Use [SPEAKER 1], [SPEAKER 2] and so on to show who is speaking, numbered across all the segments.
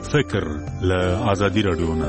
[SPEAKER 1] فکر له ازادي رادیو نه.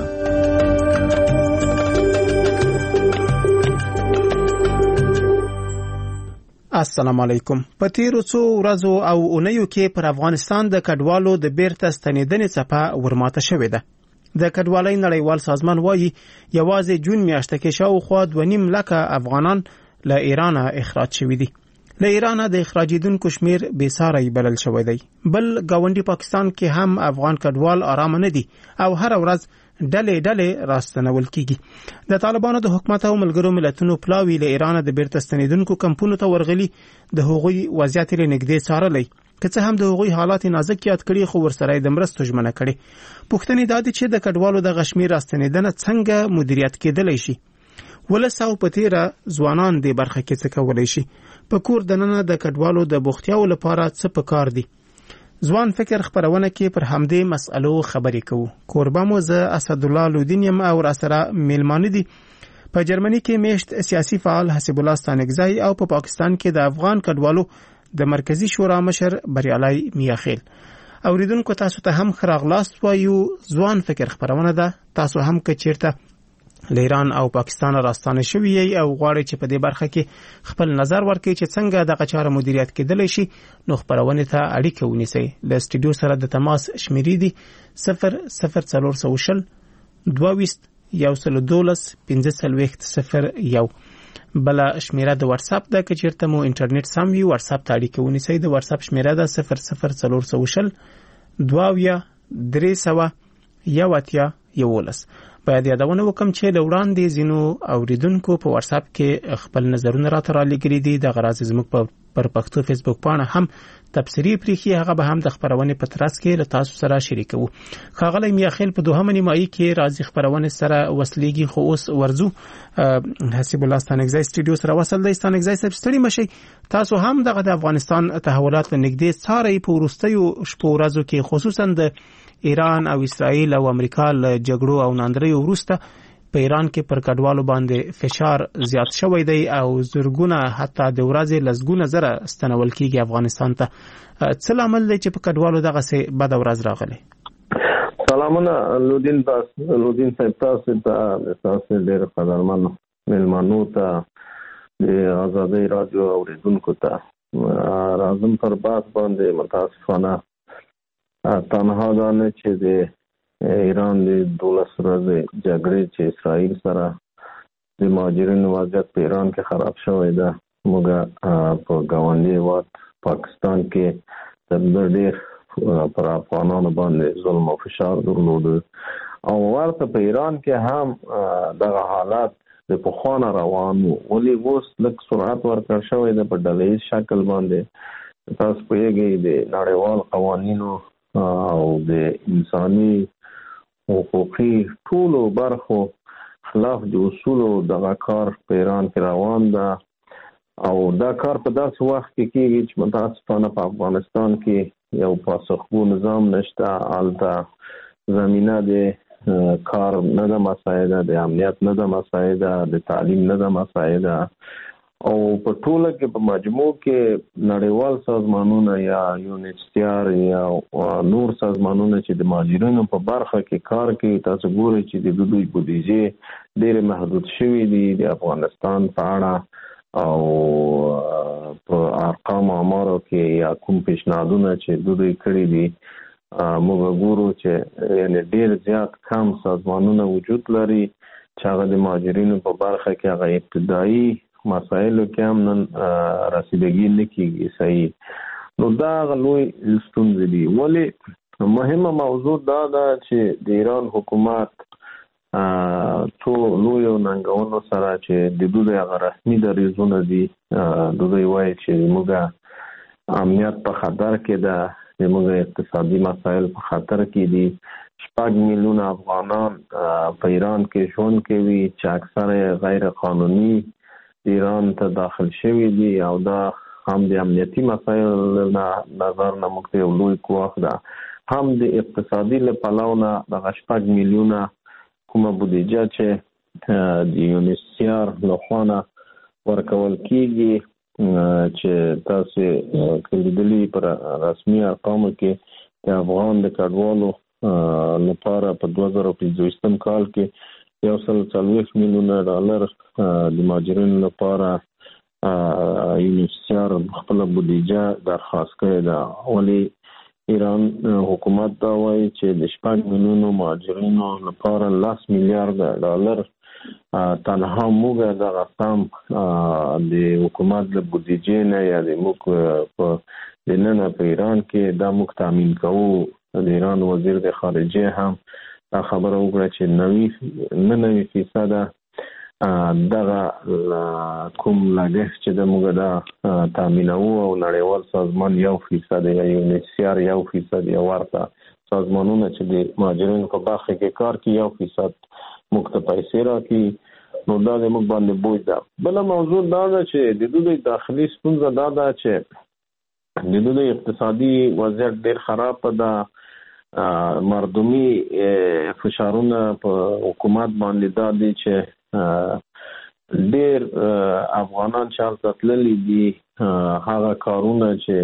[SPEAKER 2] السلام علیکم. په تیرو څو ورځو او اونیو کې پر افغانستان د کډوالو د بیرته ستنېدنې څپه ورماته شوې ده. د کډوالۍ نړیوال سازمان وایي یوازې جون میاشته کې شاوخوا 2.5 لکه افغانان له ایران اخراج شوي دي. له ایران د اخراجیدونکو شمیر بېساری بلل شوی دی. بل ګاونډي پاکستان کې هم افغان کډوال آرام نه دي او هر ورځ ډلې راستنول کیږي. د طالبانو د حکومت او ملګرو ملتونو پلاوی له ایران د بیرته ستنېدونکو کمپونو ته ورغلي، د هغوی وضعیت لري نږدې څارلی، که څه هم د هغوی حالات نازک یاد کړي خو ورسره د مرستو ژمنه کړي. پوښتنې دا دي چې د کډوالو د غشمیر راستنېدنه څنګه مدیریت کېدلی شي؟ ولس او په تیره ځوانان دې برخه کې څه کولی شي؟ په کور دننه د کډوالو د بوختیاو لپاره څه پکار دي؟ ځوان فکر خبرونه کې پر همدې مسألو خبرې کوو. کوربه مو زه اسدالله لودین یم او راسره میلمانه دي په جرمني کې میشت سیاسي فعال حسیب الله ستانکزی او په پاکستان کې د افغان کډوالو د مرکزی شورا مشر بریالي میاخیل. اوریدونکو تاسو ته هم خراغلاست وایو. ځوان فکر خبرونه ده. تاسو هم که چیرته له ایران او پاکستان راستانه شوی او غواړئ چې په دې برخه کې خپل نظر ورکړئ چې څنګه دغه چاره مدیریت کېدلی شي، نو خبرونه ته اړیکه ونیسئ. له سټوډیو سره د تماس شمیرې دي 00420 22 112 1501. بل شمیره د واتس اپ ده، که چیرته مو انټرنیټ سم وي واتس اپ ته اړیکه ونیسئ. د واتس اپ شمیره ده 00420 22 311. باید یادونه وکم چې د وړاندې ځینو اوریدونکو په واتس اپ کې خپل نظرونه راته رالېږلي دي. د غراض زموږ پر پښتو فیسبوک پاڼه هم تبصرې پرېښي، هغه به هم د خبرونې په ترڅ کې له تاسو سره شریکوو. ښاغلی میاخیل په دوهمه نیمایي کې راځي خبرونې سره وصلېږي، خو اوس ورځو حسیب الله ستانکزی سټوډیو سره وصل دی. ستانکزی صاحب ستړي مشئ. تاسو هم دغه د افغانستان تحولات له نږدې څارئ. په وروستیو شپو ورځو کې خصوصا د ایران او اسرائیل او امریکا له جګړو او ناندریو وروسته په ایران کې پر کډوالو باندې فشار زیات شوی دی او زرګونه حتی د ورځې لسګونه زره ستنول کیږي افغانستان ته. څه لامل دی چې په کډوالو دغه سه بد ورځ راغلی؟
[SPEAKER 3] سلامونه لودین صاحب، تاسو ته ډېر قدرمن مېلمانو ته د آزادۍ رادیو اوریدونکو ته راځم پر بحث باندې. متاسفانه تنها دا نه چې د ایران د 12 ورځې جګړې چې اسرائیل سره د مهاجرینو وضعیت په ایران کې خراب شوی ده، موږ په ګاونډي هېواد پاکستان کې تر ډېر پر افغانانو باندې ظلم او فشار درلوده او ورته په ایران کې هم دغه حالات د پخوا نه روان وو، ولې اوس لږ سرعت ورکړل شوی ده په ډلهیز شکل باندې. تاسو پوهېږئ د نړیوال قوانینو او د انساني حقوقي ټولو برخو خلاف د اصولو دغه کار په ایران کې روان ده او دا کار په داسې وخت کې کېږي چې متاسفانه په افغانستان کې یو پاسخگو نظام نشته. هلته زمینه د کار نه ده مساعده، د امنیت نه ده مساعده، د تعلیم نه ده مساعده او په ټوله کې په مجموع کې نړیوال سازمانونه یا یونیسیار یا نور سازمانونه چې د مهاجرینو په برخه کې کار کوي، تاسو ګورئ چې د دوی بودیجې ډېرې محدود شوي دي د افغانستان په اړه او په ارقام اعمارو کې یا کوم پیشنهادونه چې دوی کړي دي موږ ګورو چې یعنی ډېر زیات کم سازمانونه وجود لري چې هغه د مهاجرینو په برخه کې هغه ابتدایي مسایلو کې هم نن رسیدګي نه کېږي صحیح. نو دا لوی ستونزې دي. ولې مهمه موضوع دا ده چې د ایران حکومت څو لویو ننګونو سره چې د دوی هغه رسمي دریځونه دي، دوی وایي چې موږ امنیت په خطر کې ده، موږ اقتصادي مسایل په خطر کې دي. 6 میلیونه افغانان په ایران کې ژوند کوي چې اکثره غیر قانوني ایران ته داخل شوی دي او دا هم د امنیتي مسایل نظر نه موږ ته یو لوی ګواښ ده، هم د اقتصادي له پلوه نه دغه 6 میلیونه کومه بودیجه چې د یونیسیار لخوا نه ورکول کېږي چې تاسو کلیدلی پر رسمي ارقامو کې د افغان د کډوالو لپاره په 2025 کال کې $140 میلیونه د مهاجرینو لپاره UNHCR خپل بودیجه درخواست کړې ده. ولی ایران حکومت دا وایي چې د 6 میلیونو مهاجرینو لپاره $10 میلیارد تنها موږ د غسام د حکومت د بودیجې نه یا د موږ په دننه په ایران کې دا موږ تامین کوو. د ایران وزیر د خارجه هم خبره وکړه چې 90% دغه کوم لګښت چې د موږ دا تامینوو او نړیوال سازمان 1% یا UNHCR 1% یا ورته سازمانونه چې د مهاجرینو په برخه کې کار کوي 1% موږ ته پیسې راکړي. نو دا د موږ باندې بوج ده. بل موضوع دا ده چې د دوی داخلي ستونزه دا ده چې د دوی اقتصادي وضعیت ډېر خراب ده. مردمي فشارونه په حکومت باندې دا دي چې ډېر افغانان چې هلته تللي دي هغه کارونه چې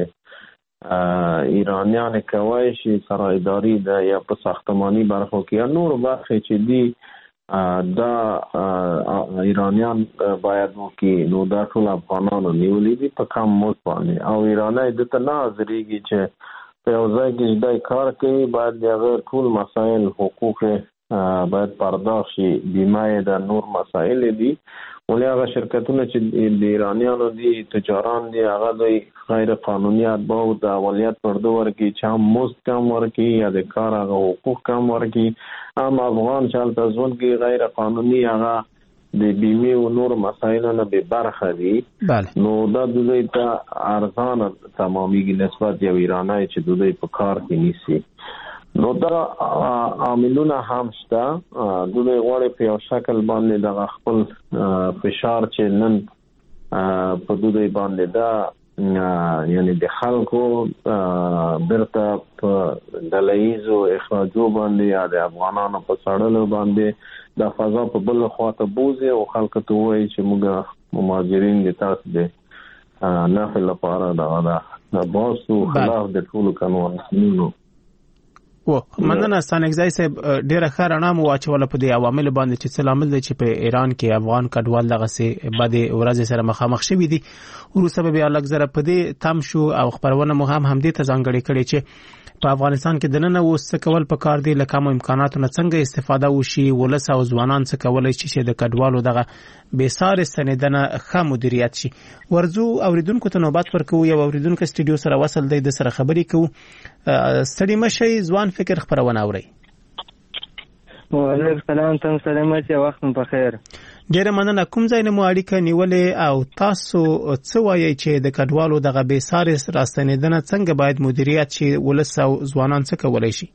[SPEAKER 3] ایرانیان کوي شي سرایداري ده یا په ساختماني برخو کې یا نور برخې چې دي دا ایرانیان باید وکړي. نو دا ټول افغانانو نیولي دي په کم مزد باندې او ایرانی دته نه حاضرېږي چې په یو ځای کې چې دی کار کوي باید د هغه ټول مسایل حقوق باید پرداخت شي. بیمه د نور مسایل دي. ولې هغه شرکتونه چې د ایرانیانو دي تجاران دي هغه دوی غیر قانوني اتباع او د اولیت پرده ورکړي چې هم مزد کم ورکړي یا د کار هغه حقوق کم ورکړي. هم افغان چې هلته ژوند کوي غیر قانوني هغه د بیمې او نور مسایلو نه بې برخه دي. نو دا دوی ته ارزانه تمامیږي نسبت یو ایرانی چې دوی په کار کې نیسي. نو دا عاملونه هم شته. دوی غواړي په یو شکل باندې د خپل فشار چې نن په دوی باندې دا یعنی د خلکو برته په دلایزو اخراجو باندې یا د افغانانو په سړلو باندې د فضا په بل خواته بوزي او خلک ته وایي چې موږ مهاجرین د تاسو د نفل لپاره دا باسو خلاف د ټولو قانونونو.
[SPEAKER 2] مننه ستانګزای صاحب ډیره ښه رڼا مو واچوله په دې عوامل باندې چې څه لامل دی چې په ایران کې افغان کډوال دغه سي بعد ورځ سره مخامخ شوي دي. وروسته به الګ زره په دې تم شو او خبرونه مو هم دې ته ځانګړي کړي چې په افغانستان کې دننه وس کول په کار دی لکه امکاناتو نه څنګه استفاده وشي ولس او ځوانان څه کولای شي چې د کډوالو دغه بیسار سندنه ښه مدیریت شي. ورزو اوریدونکو ته نوبت ورکو یو اوریدونکو استډیو سره وصل دی د سره خبرې کوو. ستړي مشي ځوان فکر خبرونه اوري.
[SPEAKER 4] وعلیکم السلام تم سلامت یا وخت په خیر.
[SPEAKER 2] ډیره مننه. کوم ځای نه مو اړیکه نیولې او تاسو څه وایي چې د کډوالو دغه بیسار راستنیدنه څنګه باید مدیریت شي ولس او ځوانان څه کولای شي؟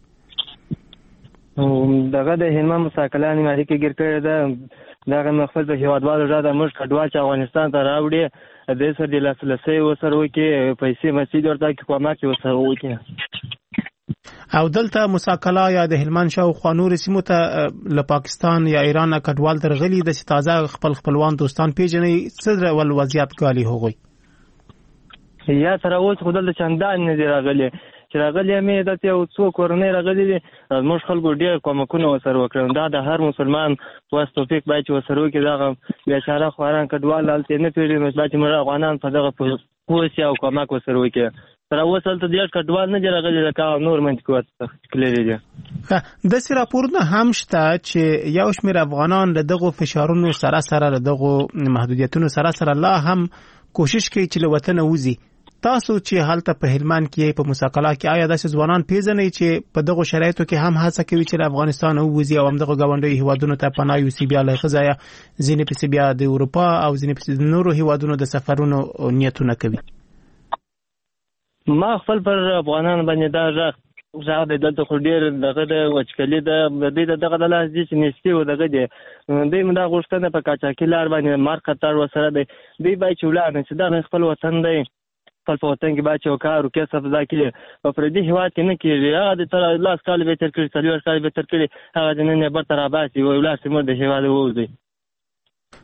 [SPEAKER 4] دغه د هلمند مساکلان اړیکه ګر کړی ده. دغه مخفل په هیوادوالو راځه موږ کډوال چې افغانستان ته راوړي د سر د لاسلسي وسره وکي پیسې مسجد ورته کې کومه وسره وکي
[SPEAKER 2] او دلته مساکلا یا د هلمند شاو خانور سیمو ته له پاکستان یا ایران کډوال درغلي د تازه خپلوان دوستان پیژنې څه ول وضعیت غالي هوغي
[SPEAKER 4] یا تر اوس خدای د چندان نه دی راغلي چې راغلي مې د یو څو کورنۍ راغلي دي موږ خلکو ډېر کومکونه وسره وکړو. دا د هر مسلمان واس توفیق باید وسره وکړي. دا بیچاره خواران کډوال الته نه پیړي مې چې موږ افغانان په دغه پوسیا او کومک وسره وکړي. تر اوسه ته ډېر کډوال نه راغلي لکه نور منځ کوت کلیری دي.
[SPEAKER 2] د سې راپورونه هم شته چې یو شمېر افغانان له دغه فشارونو سره له دغه محدودیتونو سره لا هم کوشش کوي چې له وطن وځي. تاسو چې حالت په هلمند کې په مساکلا کې آیا د ځوانان پیژنې چې په دغه شرایطو کې هم هڅه کوي چې افغانستان وځي او هم دغه غونډې هیوادونو ته پناه یوسي بیا له خزایا ځینې په بیا د اروپا او ځینې په نورو هیوادونو د سفرونو نیتونه کوي؟
[SPEAKER 4] ما خپل پر افغانان باندې دا ځا د دلته خو ډیر دغه د وچکلي د دغه د لاس دي چې نشته و دغه دی دوی موږ غوښتنه په کاچاکي لار باندې مار خطر وسره دی دوی باید چولار نه چې دا خپل وطن دی خپل وطن کې باید چوکار او کسب دا کې په پردي هوا کې نه کېږي. هغه د تر لاس کال به تر کړی 4 کال به تر کړی هغه د نن به تر اباسي ویلا سیمه د هوا د وځي.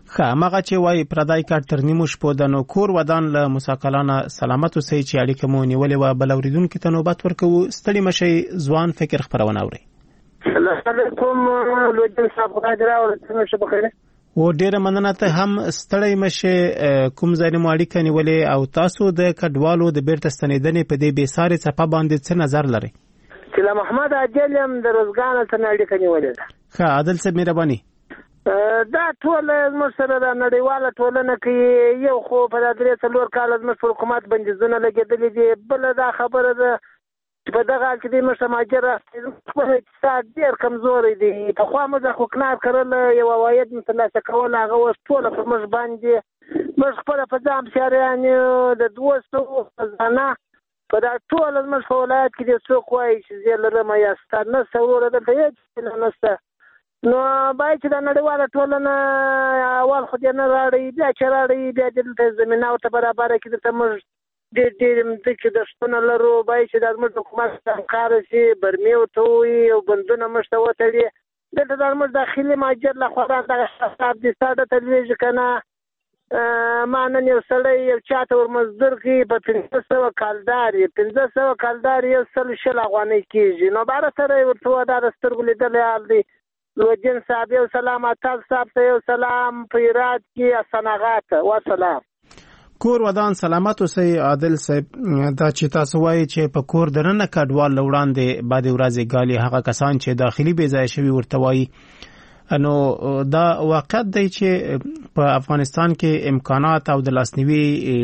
[SPEAKER 2] مغه چې وای پردای کار تر نیمو شپو د نو کور ودان له مساکلانه سلامت اوسئ چې اړیکه مو نیولې و بل اوریدونکو ته نوبت ورکو ستړي مشي ځوان فکر خبرونه اوري.
[SPEAKER 5] السلام علیکم لوجن صاحب خدای دې راوړي څه بخیر
[SPEAKER 2] و ډیره مننه ته هم ستړی مشه کوم ځای مو اړیکه نیولې او تاسو د کډوالو د بیرته ستنیدنې په دې بیسارې څپه باندې څه نظر لرئ؟
[SPEAKER 5] چې محمد عادل هم د روزګان څخه اړیکه نیولې ده.
[SPEAKER 2] ښه عادل صاحب مهرباني.
[SPEAKER 5] دا ټول زموږ سره د نړیواله ټولنه کې یو خو په درې څلور کال زموږ پر حکومت بندیزونه لګېدلي دي، بل دا خبره ده چې په دغه حال کې د موږ مهاجر خپل اقتصاد ډېر کمزوری دی. پخوا موږ خو کنار کرل یو عواید ترلاسه کول هغه اوس ټوله پر موږ باندې موږ خپله په ځان بسیاریان د 200 زنه په دا ټول زموږ په ولایت کې د څوک وایي چې زه لرم یا ستا نشته وروره دلته هېڅ نشته. نو باید چې د نړیواله ټولنه اول خو دې نه راړي بیا چې راړي بیا دلته زمینه ورته برابره کړي. دلته موږ ډېر ځمکې دښتونه لرو، باید چې دا زموږ حکومت همکاره شي، برمې ورته ووایي او بندونه موږ ته وتړي. دلته دا زموږ داخلي مهاجر لخوا دغه حساب دې ساده ته لوېږي که نه. ما نن یو سړی یو چا ته ورمزدور کړي په 1500 کالدار یې 1500 کالدار یې 100 افغانۍ کېږي. نو باره سره یې ورته ووایه دا د سترګو لیدلی حال دی. لوجن صاحب یو سلام، اتل صاحب ته یو سلام، په هرات کې اسنغات وسلام.
[SPEAKER 2] کور ودان سلامت اوسئ. عادل صاحب دا چې تاسو وایي چې په کور دننه کډوال لوړاندې بعد ورځې ګالي هغه کسان چې داخلي بې ځای شوي ورته وایي، نو دا واقعیت دی چې په افغانستان کې امکانات او د لاسنیوي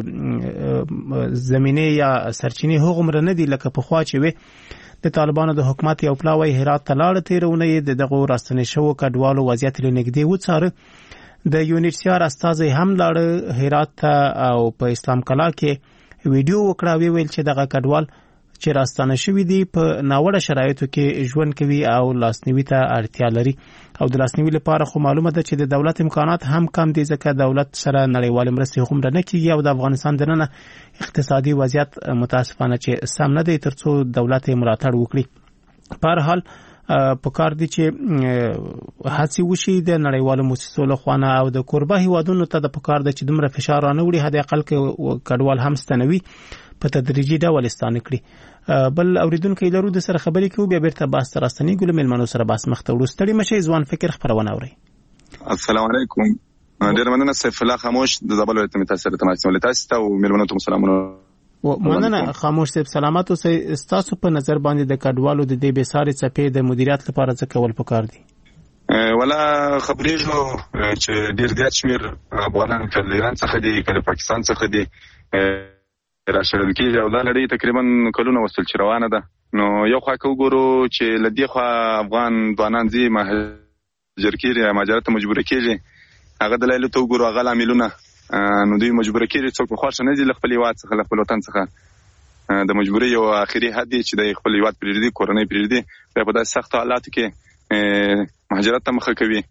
[SPEAKER 2] زمینه یا سرچینې هغومره نه دي لکه پخوا چې وي. د طالبانو د حکومت یو پلاوی هرات ته لاړ تیرونه د دغه راستنې شو کډوالو وضعیت لنګدي وڅاره. د یونیسیار استازي هم لاړ هرات ته او په اسلام کلا کې ویډیو وکړه، ویل چې دغه کډوال چې راستانه شوی دي په ناوړه شرایطو کې ژوند کوي او لاسنیوي ته اړتیا لري. او د لاسنیوي لپاره خو معلومه ده چې د دولت امکانات هم کم دي ځکه دولت سره نړیوال مرستې هم نه کیږي او د افغانستان دننه اقتصادي وضعیت متاسفانه چې سم نه دی ترڅو دولت یې ملاتړ وکړي. په هر حال په کار دي چې هڅې وشي د نړیوالو مؤسسو لخوا او د کوربه هیوادونو ته د پکار ده چې دومره فشار رانه وړي حد اقل کې کډوال هم ستنوي په تدریجي ډول ستانه کړي. بل اوریدونکو لرو د سره خبرې کوو بیا بیرته باس تر راستنی ګل ملمنو سره باس مخته وړو. ستړي مشي ځوان فکر خبرونه اوري.
[SPEAKER 6] السلام علیکم. ډیر مننه سیف الله خاموش د زابل ولایت متاثر تماسي ولایت ته او ملمنو ته سلامونه.
[SPEAKER 2] مننه خاموش صاحب سلامات اوسئ. تاسو په نظر باندې د کډوالو د دې بیسارې څپې د مدیریت لپاره څه کول پکار دي؟
[SPEAKER 6] ولا خبرېږو چې ډیر زیات شمیر افغانان کله ایران څخه دي کله پاکستان څخه دي راشدل کېږي او دا لړۍ تقریبا کلونه وصل چې روانه ده. نو یو خوا که وګورو چې له دې خوا افغان ځوانان ځي مهاجر کېږي مهاجرت ته مجبوره کېږي هغه دلایلو ته وګورو هغه لاملونه نو دوی مجبوره کېږي څوک په خوښه نه دي له خپل هیواد څخه له خپل وطن څخه د مجبورۍ یو آخري حد دی چې د خپل هیواد پرېږدي کورنۍ پرېږدي بیا په داسې سختو حالاتو کې مهاجرت ته مخه کوي.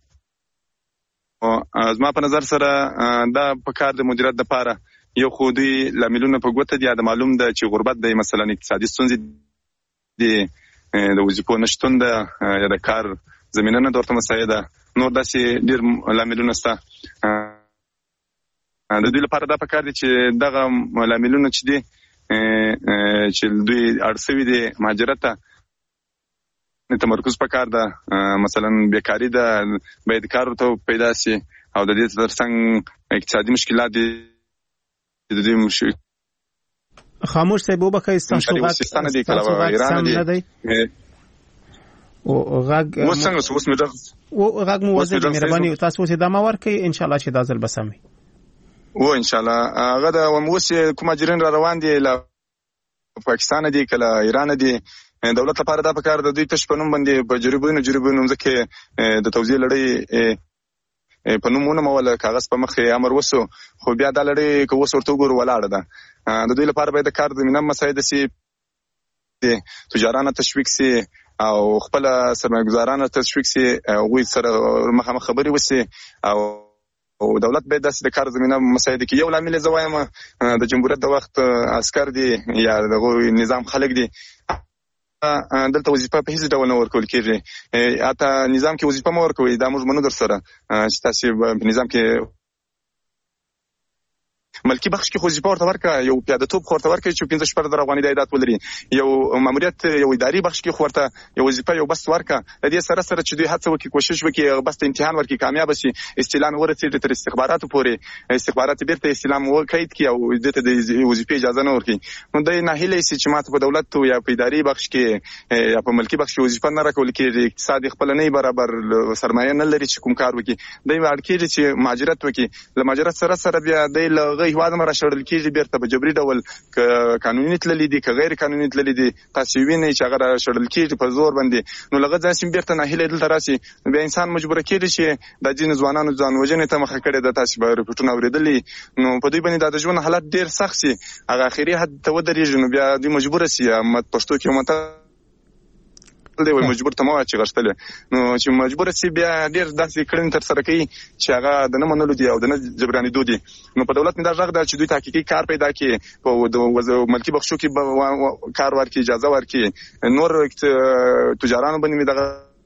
[SPEAKER 6] زما په نظر سره دا په کار د مدیریت دپاره یو خو دوی لاملونه په ګوته دي. دا معلوم ده چې غربت دی مثلا اقتصادي ستونزې دي د وظیفو نشتون ده یا د کار زمینه نه ورته مساعده نور داسې ډېر لاملونه شته. د دوی لپاره دا په کار دي چې دغه لاملونه چې دي چې دوی اړ شوي دي مهاجرت ته تمرکز په کار ده. مثلا بیکاري ده باید کار ورته پیدا شي او د دې ترڅنګ اقتصادي مشکلات دي د دې مشکل.
[SPEAKER 2] خاموش صاحب وبخښئ ستاسو غږ سم نه دی او غږ مو وزن مهرباني تاسو څه دمه ورکړئ ان شاء الله چې دا ځل به سم وي.
[SPEAKER 6] و ان شاء الله هغه د اوس کوم مهاجرین را روان دي له پاکستان دي کله ایران دي. دولت لپاره دا پکار د دوی تش په نوم باندې په جریبونو ځکه د توزیع لړۍ په نومونه مولا کاغذ په مخ امر وسو خو بیا د لړۍ کو وسورته ګور ولاړه ده. د دوی لپاره باید کار زمينه مساعده سي تجارانه تشویق سي او خپل سرمایه‌ګزارانه تشویق سي او سره مخه خبري وسي او دولت باید د کار زمينه مساعده کې یو لامل زوایم د جمهوریت د وخت عسكر دي یا د نظام خلک دي دلته وظیفه په هیڅ ډول نه ورکول کېږي. اته نظام کې وظیفه مو ورکوي دا موږ منو در سره چې تاسو په نظام کې ملکی بخش کې وظیفه ورته ورکړه، یو پیاده توپ ورته ورکړي چې 15 شپږ زره افغانۍ د عایدات ولري، یو ماموریت یو اداري بخش کې ورته یو وظیفه یو بس ورکړه. د دې سره سره چې دوی هڅه وکړي، کوشش وکړي بس ته امتحان ورکړي، کامیاب شي، استعلام ورسېږي تر استخباراتو پورې، استخبارات بیرته استعلام وکړي او دته د وظیفې اجازه نه ورکړي. نو د ناهیلې سي چې ماته په دولت یا په اداري بخش کې یا په ملکی بخش کې وظیفه نه راکول کېږي، اقتصاد خپل نه برابر سرمایه نه لري چې کوم کار وکړي، دوی اړ کېږي چې مهاجرت وکړي. له مهاجرت سره سره بیا د لغه هیواد مر شړل کېږي، بیرته په جبري ډول قانوني تللی دي که غیر قانوني تللی دي، تاسو وینئ چې هغه شړل کېږي په زور باندې. نو لغه ځکه بیرته ناهیلې دلته راسي، بیا انسان مجبور کېږي چې د ځینې ځوانانو ځان وژنې ته مخه کړي. د تاسو به رپورټونه اوریدلي، نو په دوی باندې د ژوند حالت ډیر سخت شي، هغه اخري حد ته ودرېږي، نو بیا دوی مجبور شي پښتو کې مت دی وي مجبور ته مو چې غشتل، نو چې مجبور شي بیا ډیر داسې کړنې تر سره کوي چې هغه د نه منلو دي او د نه جبرانې دي. نو په دولت مې دا ژغ ده چې دوی تحقیقي کار پیدا کړي، په ملکی بخشو کې کار ورکړي، اجازه ورکړي، نور تجارانو باندې مې دغه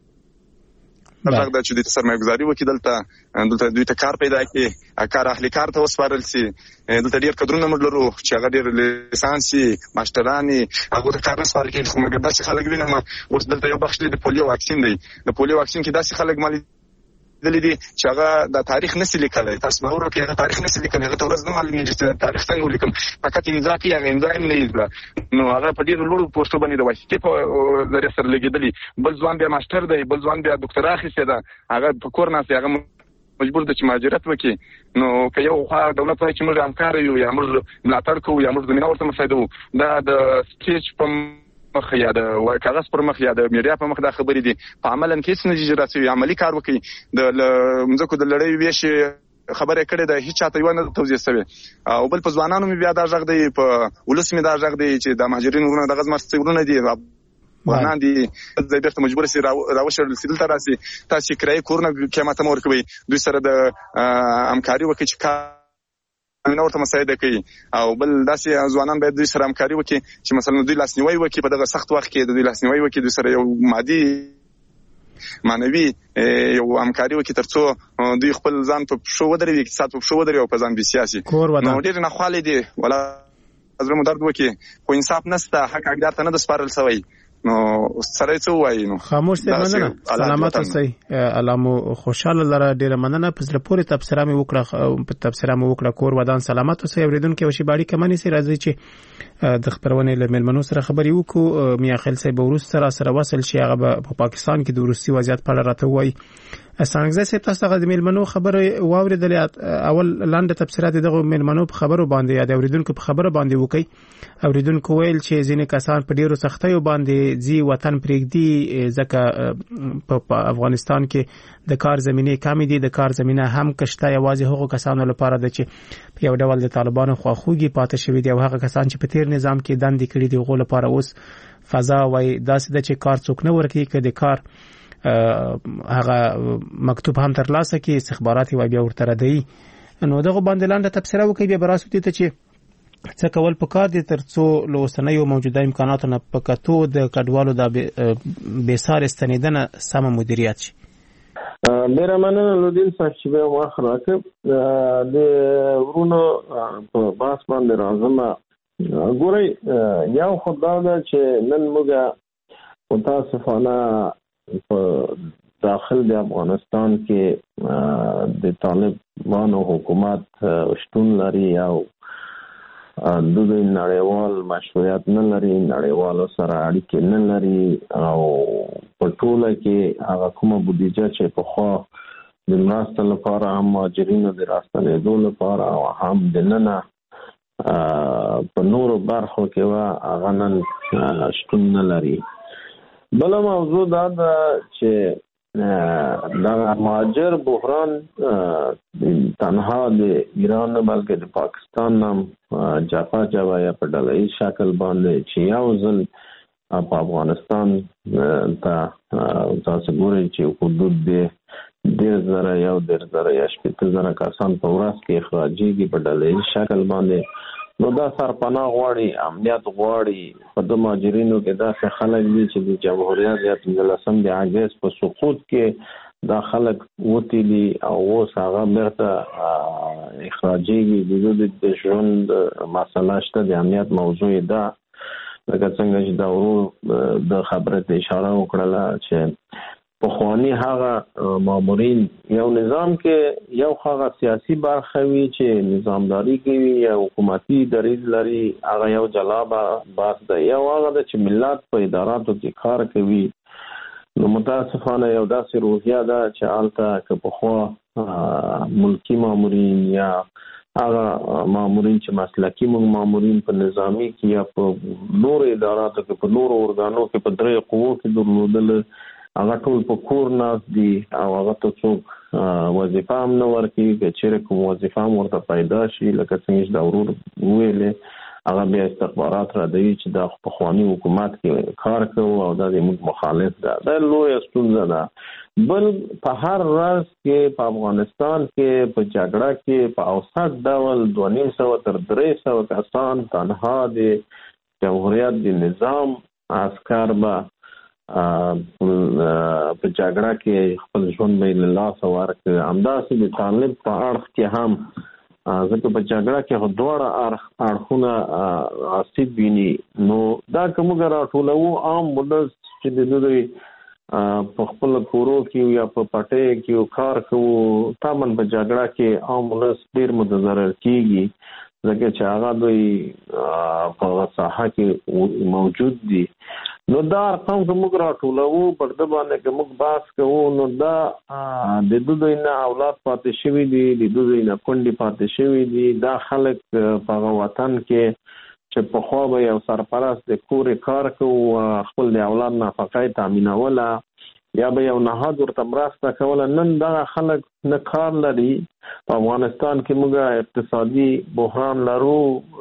[SPEAKER 6] ژغ ده چې دوی سرمایه گذاري وکړي، دلته دوی ته کار پیدا کړي، کار اهلي کار ته وسپارل شي. دلته ډیر کډرونه موږ لرو چې هغه ډیر لیسانسي ماستراني هغه ته کار وسپارل کړي. خو موږ داسې خلک وینم اوس دلته یو بخش دی د پولیو واکسین دی، د پولیو واکسین کې داسې خلک مالي دلی دي چې هغه د تاریخ نسل لیکلی، تاسو به ورو کې هغه تاریخ نسل لیکلی، هغه ته ورځ نه معلومیږي چې تاریخ څنګه ولیکم، فقط امضا کوي، هغه امضا هم نه ایزله. نو هغه په ډېرو لوړو پوسټو باندې د واسطې په ذریعه سره لګېدلي. بل ځوان بیا ماسټر دی، بل ځوان بیا ډاکټرا اخیستې ده، هغه په کور ناست دی، هغه مجبور ده چې مهاجرت وکړي. نو که یو خوا دولت وایي چې موږ همکار یو یا موږ ملاتړ کوو یا موږ زمینه ورته مساعدوو، دا د سټیج په مخ یا د کاغذ پر مخ یا د میډیا په مخ دا خبرې دي، په عملاً کې هیڅ نتیجه راسوي. عملي کار وکړي، د مځکو د لړۍ ویش خبره کړې ده، هیڅ چاته یو نه توضیح شوی. او بل په ځوانانو مې بیا دا ژغ دی، په ولس مې دا ژغ دی چې د مهاجرینو ورونه دغه زما ورونه دي، افغانان دي، ځای بیرته مجبور شي راوشړل شي دلته راسي. تاسو کرایي کورونه قیمته مه ورکوئ، دوی سره د همکاري وکړي چې نو ورته مساعده کوي. او بل داسې ځوانان باید دوی سره همکاري وکړي چې مثلا دوی لاسنیوي وکړي، په دغه سخت وخت کې دوی لاسنیوي وکړي، دوی سره یو مادي معنوي یو همکاري وکړي، ترڅو دوی خپل ځان په پښو ودروي، اقتصاد په پښو ودروي او په ځان بې سیاسي. نو ډېر ناخوالې دي، ولا زړه مو درد وکړي، خو انصاف نشته، حق حقدار ته نه ده سپارل شوی. نو سره څه وایي؟ نو
[SPEAKER 2] خاموش دې مننه، سلامت اوسئ. علامو خوشاله لره ډیره مننه. په زړه پورې تبصره مې وکړه کور ودان سلامت اوسئ. اوریدونکو وشي باړي کمنې سي راځي چې د خبرونې له ملمنو سره خبرې وکړو. میا خیل صاحب وروسته سره وصل شي، هغه په پاکستان کې د روسي وضعیت په اړه راته وایي. څنګه چې تاسو هغه د ملمنو خبره واوریدلې، اول لاندې تفسیرات دغه ملمنو په خبرو باندې یا د اوریدونکو په خبره باندې وکي. اوریدونکو ویل چې ځینې کسان په ډیرو سختیو باندې ځي وطن پرېږدي، ځکه په افغانستان کې د کار زمینه کمی دي، د کار زمینه هم کشته، یوازې هغو کسانو لپاره ده چې په یو ډول د طالبانو خواخوږي پاتې شوی دي، او هغه کسان چې په تیر نظام کې دندې کړې دي هغو لپاره اوس فضا وای داسې ده چې کار څوک نه ورکړي، که د کار هغه مکتوب هم ترلاسه کی استخبارات و بیا ورته ردی. نو دغه باندې لاندې تفسیر وکي بیا براسو ته چې څه کول پکار دي ترڅو لوستنې موجوده امکاناتو نه پکاتو د کډوالو د بیسار استنیدنه سم مدیریت شي.
[SPEAKER 3] ډیره مننه لودین صاحب چې به واخ راکړ د ورونو په باس باندې راځم. ګورئ یو خدای دا چې نن موږ متاسفانه په داخل د افغانستان کې د طالبانو حکومت شتون لري او د نړیوال مشروعیت نه لري، نړیوالو سره اړیکې نه لري، او په ټوله کې هغه کومه بودیجه چې په خوا د مرستې لپاره هم مهاجرینو د راستنېدو لپاره او هم د ننه په نورو برخو کې هغه نن شتون نه لري. بله موضوع دا ده چې د مهاجر بحران تنها د ایران نه بلکې د پاکستان هم جفا یا په ډله شکل باندې چې یو ځل په افغانستان ته تاسو ګورئ چې حدود د 10,000 یا 15,000 کسان په ورځ کې اخراجېږي په ډله شکل باندې. نو دا سرپناه غواړي، امنیت غواړي. په د مهاجرینو کې داسې خلک دي چې د جمهوریت یا 15 د اګست په سقوط کې دا خلک وتیلي او اوس هغه بیرته اخراجېږي. د ژوند مسله شته، د امنیت موضوع ده. لکه څنګه چې دا ورور د خبره ته اشاره وکړله چې پخواني هغه مامورین یو نظام کې یو هغه سیاسي برخه وي چې نظامداري کوي یا حکومتي دریځ لري، هغه یو جلا بحث ده. یو هغه ده چې ملت په اداراتو کې کار کوي. نو متاسفانه یو داسې روحیه ده چې هلته که پخوا ملکي مامورین یا هغه مامورین چې مسلکي مامورین په نظامي کې یا په نورو اداراتو کې په نورو ارګانو کې په درې قوو کې درلودل، هغه ټول په کور ناست دي او هغه ته څوک وظیفه هم نه ورکوي. که چېرې کوم وظیفه هم ورته پیدا شي، لکه څنګه چې دا ورور وویلې، هغه بیا استخبارات راځي چې دا پخواني حکومت کې کار کوو او دا زموږ مخالف ده. دا لویه ستونزه ده. بل په هر راز کې په افغانستان کې په جګړه کې په اوسط ډول 250 تر 300 کسان تنها د جمهوریت د نظام عسکر به په جګړه کې خپل ژوند به له لاسه ورکړي. همداسې د طالب په اړخ کې هم ځکه په جګړه کې دواړه اړخونه آسیب ویني. نو دا که موږ راټولوو عام ولس چې د دوی په خپل کورو کې یا په پټۍ کې کار کوو، تمن په جګړه کې عام ولس ډېر متضرر کېږي ځکه چې هغه دوی په ساحه کې موجود دي. نو دا ارقام که موږ راټولوو پر ده باندې که موږ بحث کوو، نو دا د دوی نه اولاد پاتې شوي دي، د دوی نه کونډې پاتې شوي دي. دا خلک په هغه وطن کې چې پخوا به یو سرپرست د کورې کار کوو، خپل د اولاد نفقه یې تامینوله یا به یو نهاد ورته مرسته کوله، نن دغه خلک نه کار لري. په افغانستان کې موږ اقتصادي بحران لرو،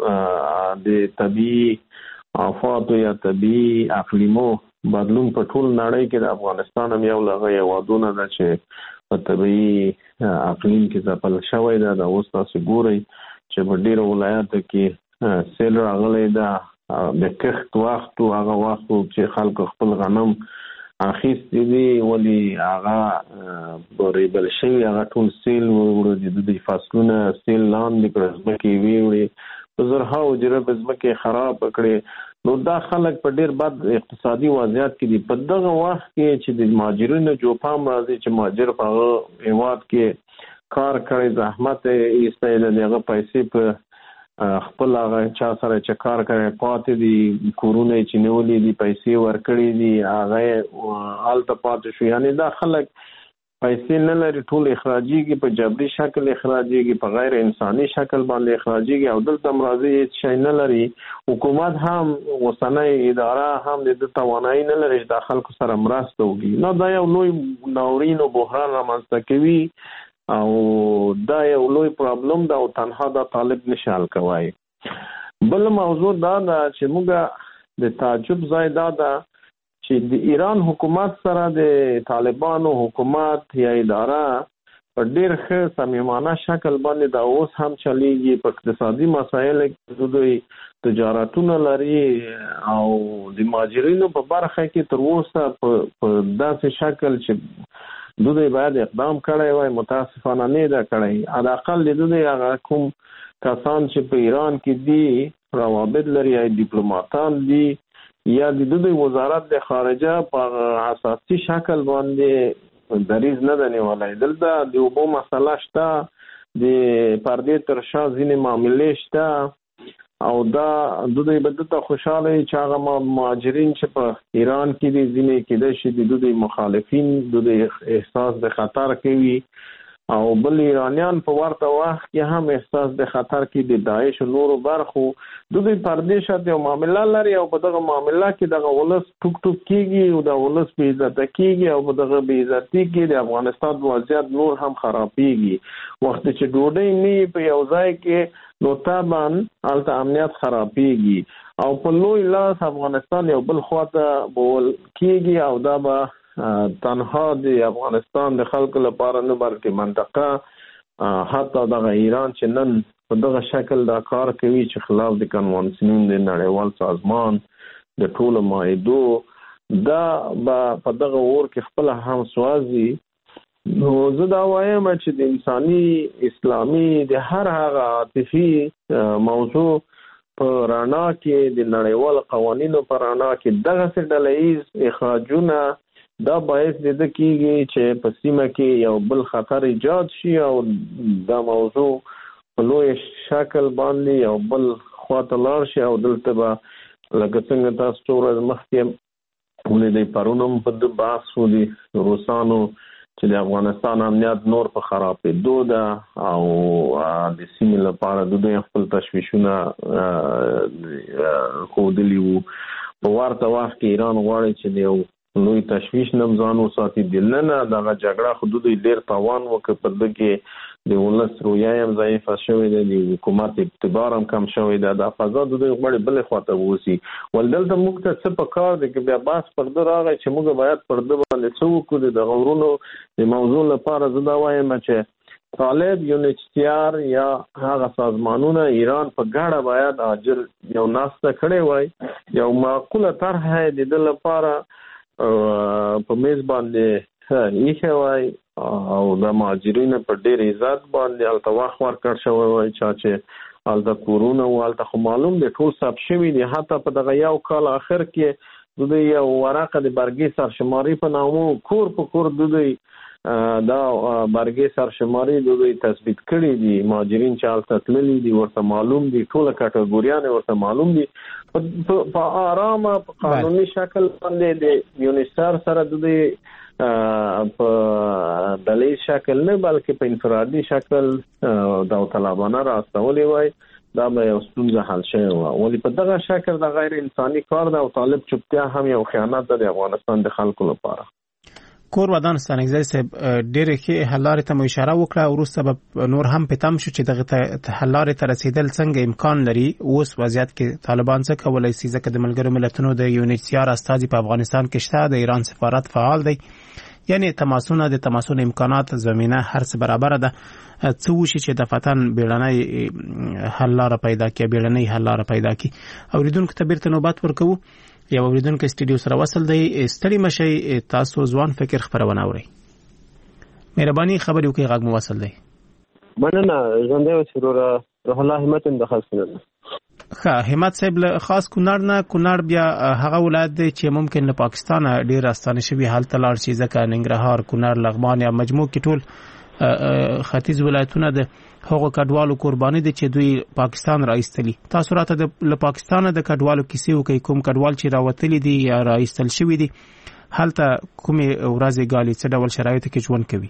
[SPEAKER 3] د طبیعي آفاتو یا طبیعي اقلیمو بدلون په ټول نړۍ کې د افغانستان هم یو له هېوادونه ده چې په طبیعي اقلیم کې ځپل شوی ده. دا اوس تاسو ګورئ چې په ډېرو ولایاتو کې سیل راغلی ده. د کښت وخت هغه وخت چې خلکو خپل غنم اخیستي دي، ولې هغه ریبل شوي، هغه ټول سیل وړي، د فصلونه سیل لاندې کړه، ځمکې ویوړې، په زرهاوو جربې ځمکې خراب کړې. نو دا خلک په ډېر بد اقتصادي وضعیت کې دي. په دغه وخت کې چې د مهاجرینو جوپام راځي چې مهاجر په هغه هېواد کې کار کړی، زحمت یې ایستی دی، د هغه پیسې په خپل هغه چا سره چې کار کوي پاتې دي، کورونه یې چې نیولي دي، پیسې ورکړي دي، هغه یې هلته پاتې شو. یعنې دا خلک پیسې نه لري، ټول اخراجېږي، په جبري شکل اخراجېږي، په غیر انساني شکل باندې اخراجېږي او دلته هم راځي هېڅ شی نه لري. حکومت هم اوسنۍ اداره هم د ده توانایي نه لري چې دا خلکو سره مرسته وکړي. نو دا یو لوی ناورین او بحران رامنځته کوي او دا یو لوی پرابلم ده او تنها دا طالب نشي حل کوی. بل موضوع دا ده چې موږ د تعجب ځای دا ده چې د ایران حکومت سره د طالبانو حکومت یا اداره په ډېر ښه صمیمانه شکل باندې دا اوس هم چلیږي. په اقتصادي مسایلو کې دوی تجارتونه لري او د مهاجرینو په برخه کې تر اوسه په داسې شکل چې دوی باید اقدام کړی وای، متاسفانه نه ده کړی. حداقل د دوی هغه کوم کسان چې په ایران کې دي روابط لري یا ډیپلوماتان دي یا د دوی وزارت د خارجه په اساسي شکل باندې دریځ نه ده نیولی. دلته د اوبو مسله شته، د پردې تر شا ځینې معاملې شته او دا دوی به دلته خوشحاله وي چې هغه مهاجرین چې په ایران کې دي ځینې کېدای شي د دوی مخالفین دوی احساس د خطر کوي او بل ایرانیان په ورته وخت کې هم احساس د خطر کې د داعش نورو برخو دوی پردې شاته یو معامله لري او په دغه معامله کې دغه ولس ټوک ټوک کېږي او د ولس بې عزته کېږي او په دغه بې عزتي کې د افغانستان وضعیت نور هم خرابېږي. وخت چې ډوډۍ نه په یو ځای کې نو طبعا هلته امنیت خرابېږي او په لوی لاس افغانستان یو بل خواته بول کېږي او دا به تنها د افغانستان د خلکو لپاره نه بلکې منطقه حتی دغه ایران چې نن په دغه شکل دا کار کوي چې خلاف د کنوانسیون د نړیوال سازمان د ټولو معاهدو دا به په دغه اور کې خپله هم سوازي نو زه دا وایم چې د انساني اسلامي د هر هغه عاطفي موضوع په رڼا کې د نړیوال قوانینو په رڼا کې دغه څه ډلهیز اخراجونه دا باعث د کېږي چې په سیمه کې یو بل خطر ایجاد شي او دا موضوع په لوی شکل باندې یو بل خواته لاړ شي او دلته به لکه څنګه تاسو څو ورځې مخکې ولیدئ پرون هم په د بحث و د روسانو چې د افغانستان امنیت نور په خرابېدو ده او د سیمې لپاره د دوی خپل تشویشونه ښودلي وو. په ورته وخت کې ایران غواړي چې د یو لوی تشویش نه ځان وساتي. دننه دغه جګړه خو دوی ډېر تاوان وکړ، په دې کې د ولس رویه هم ضعیفه شوې ده، د حکومت اعتبار هم کم شوی ده. د فضا دوی غواړي بلې خواته ووسي. ول دلته موږ ته څه پکار دی چې بیا بحث پر ده راغی چې موږ باید پر ده باندې څه وکړو. د غورونو د موضوع لپاره زه دا وایم چې طالب یونیچتیار یا هغه سازمانونه ایران په ګډه باید عاجل یو ناسته کړې وای، یو معقوله طرح د دې لپاره په میز باندې ایښی وای او د مهاجرینو په ډېر عزت باندې هلته وخت ورکړ شوی وای. چا چې هلته کورونه و هلته خو معلوم دی ټول ثبت شوي دي. حتی په دغه یو کال آخر کې دوی یو ورقه د برګې سرشماري په نامو کور په کور دوی دا برګې سرشماري دوی تثبیت کړي دي. مهاجرین چې هلته تللي دي ورته معلوم دي، ټوله کټګوریانې ورته معلوم دي. په آرامه په قانوني شکل باندې د یونیسر سره دوی په دلیل شکل نه بلکې په انفرادي شکل داوطلبانه راستولې وای، دا به یو ستونزه حل شوی وه. ولې په دغه شکل د غیر انساني کار ده او طالب چوپتیا هم یو خیانت ده د افغانستان د خلکو لپاره.
[SPEAKER 2] کور ودان ستانګزی صاحب ډېرې ښې حل لارې ته مو اشاره وکړه، وروسته به نور هم په تم شو چې دغه حل لارې ته رسیدل څنګه امکان لري. اوس وضعیت کې طالبان څه کولی شي؟ ځکه د ملګرو ملتونو د یونیسیار استازي په افغانستان کې شته، د ایران سفارت فعال دی، یعنی تماسونه امکانات زمینه هر څه برابر ده. څه وشي چې د فتن بیړنۍ حل لاره پیدا کړي، بیړنۍ حل لاره پیدا کړي. اوریدونکو ته بیرته نوبت ورکوو. یو اوریدونکو سټوډیو سره وصل دی. ستړي مشئ، تاسو ځوان فکر خبرونه اورئ. مهرباني خبرې وکړئ، غږ مو وصل دی.
[SPEAKER 7] مننه. ژوندی اوسئ وروره. روح الله همت هم د خاص کونړ.
[SPEAKER 2] ښه، همت صاحب له خاص کونړ نه. کونړ بیا هغه ولایت دی چې ممکن له پاکستان ډېر راستانه شوي هلته لاړ شي، ځکه ننګرهار، کونړ، لغمان یا مجموع کې ټول ختیځ ولایتونه د هغو کډوالو قرباني دي چې دوی پاکستان راایستلي. تاسو راته له پاکستانه د کډوالو کیسې وکړئ، کوم کډوال چې راوتلي دي یا راایستل شوي دي، هلته کومې ورځې ګالي، څه ډول شرایطو کې ژوند کوي؟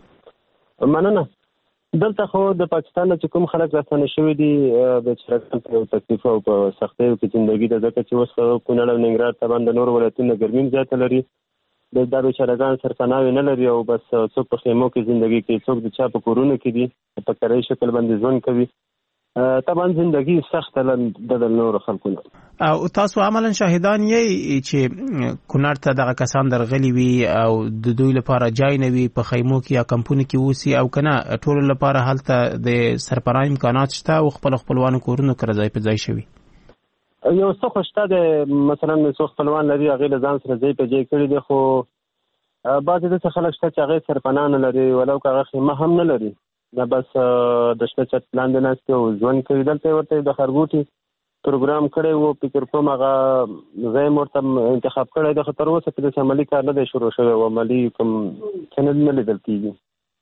[SPEAKER 7] مننه. دلته خو د پاکستان نه چې کوم خلک راستانه شوي دي بیچارهګان په یو تکلیف او په سختیو کې زندګي ده، ځکه چې اوس کونړ او ننګرهار طبعا د نورو ولایتونو ګرمي زیاته لري. دا بیچارهګان سرپناهي نه لري او بس څوک په خیمو کې زندګي کوي، څوک د چا په کورونو کې دي، په کرایي شکل باندې ژوند کوي. طبعا زندگی سخت د نور خلکو نه.
[SPEAKER 2] او تاسو عملاً شاهدان یې چې کونړ ته دغه کسان درغلي وي او د دوی لپاره ځای نه وي، په خیمو کې یا کمپونو کې اوسي، او کنه ټول لپاره هلته د سرپناه امکانات شته او خپلوانو کورونو کې ځای په ځای شوي؟
[SPEAKER 7] یو څه خو شته د مثلا څو خپلوان لري، هغې له ځان سره ځای په ځای کړي دي، خو بعضې داسې خلک شته چې هغې سرپناه نه لري، ولو که هغه خیمه هم نه لري، دا بس د شته چت لاندې ناستې او ژوند کوي. دلته ورته د ښارګوټي پروګرام کړی و، فکر کوم هغه ځای مې ورته انتخاب کړی دی، خو تر اوسه کې داسې عملي کار نه دی شروع شوی او عملي کوم څه نه لیدل کېږي.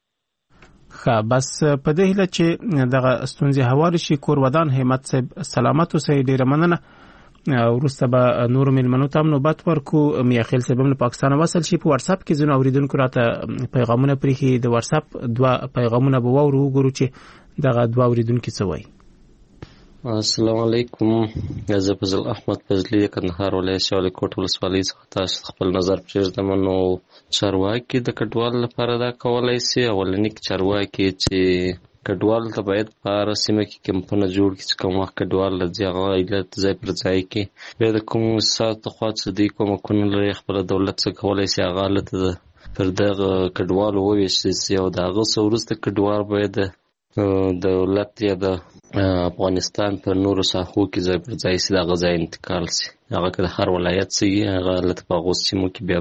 [SPEAKER 2] ښه، بس په دې هیله چې دغه ستونزې هوارې شي. کور ودان همت صاحب سلامت اوسئ، ډېره مننه. وروسته به نورو مېلمنو ته هم نوبت ورکو. میاخیل صاحب هم له پاکستانه وصل شي. په واتساپ کې ځینو اورېدونکو راته پیغامونه پرېښي، د واتساپ 2 پیغامونه به واورو، وګورو چې دغه 2 اورېدونکي څه وایي.
[SPEAKER 8] السلام علیکم. زه فضل احمد فضلي کندهار ولایت شاولی کوټ ولسوالۍ څخه تاسو خپل نظر پرېږدم. نو چارواکي د کډوالو لپاره دا کولی شي، اولني چارواکي چې کډوال ته باید په هره سیمه کې کمپونه جوړ کړي چې کوم وخت کډوال راځي هغه علت ځای پر ځای کړي. بیا د کوم ساتو خوا څه دوی کومکونه لري، خپله دولت څه کولی شي هغه هلته پر دغه کډوالو وویشل شي، او د هغه څه وروسته کډوال باید د دولت یا د افغانستان پر نورو ساحو کې ځای پر ځای شي، د هغه ځای انتقال شي. هغه که د هر ولایت څه وي هغه هلته په هغو سیمو کې بیا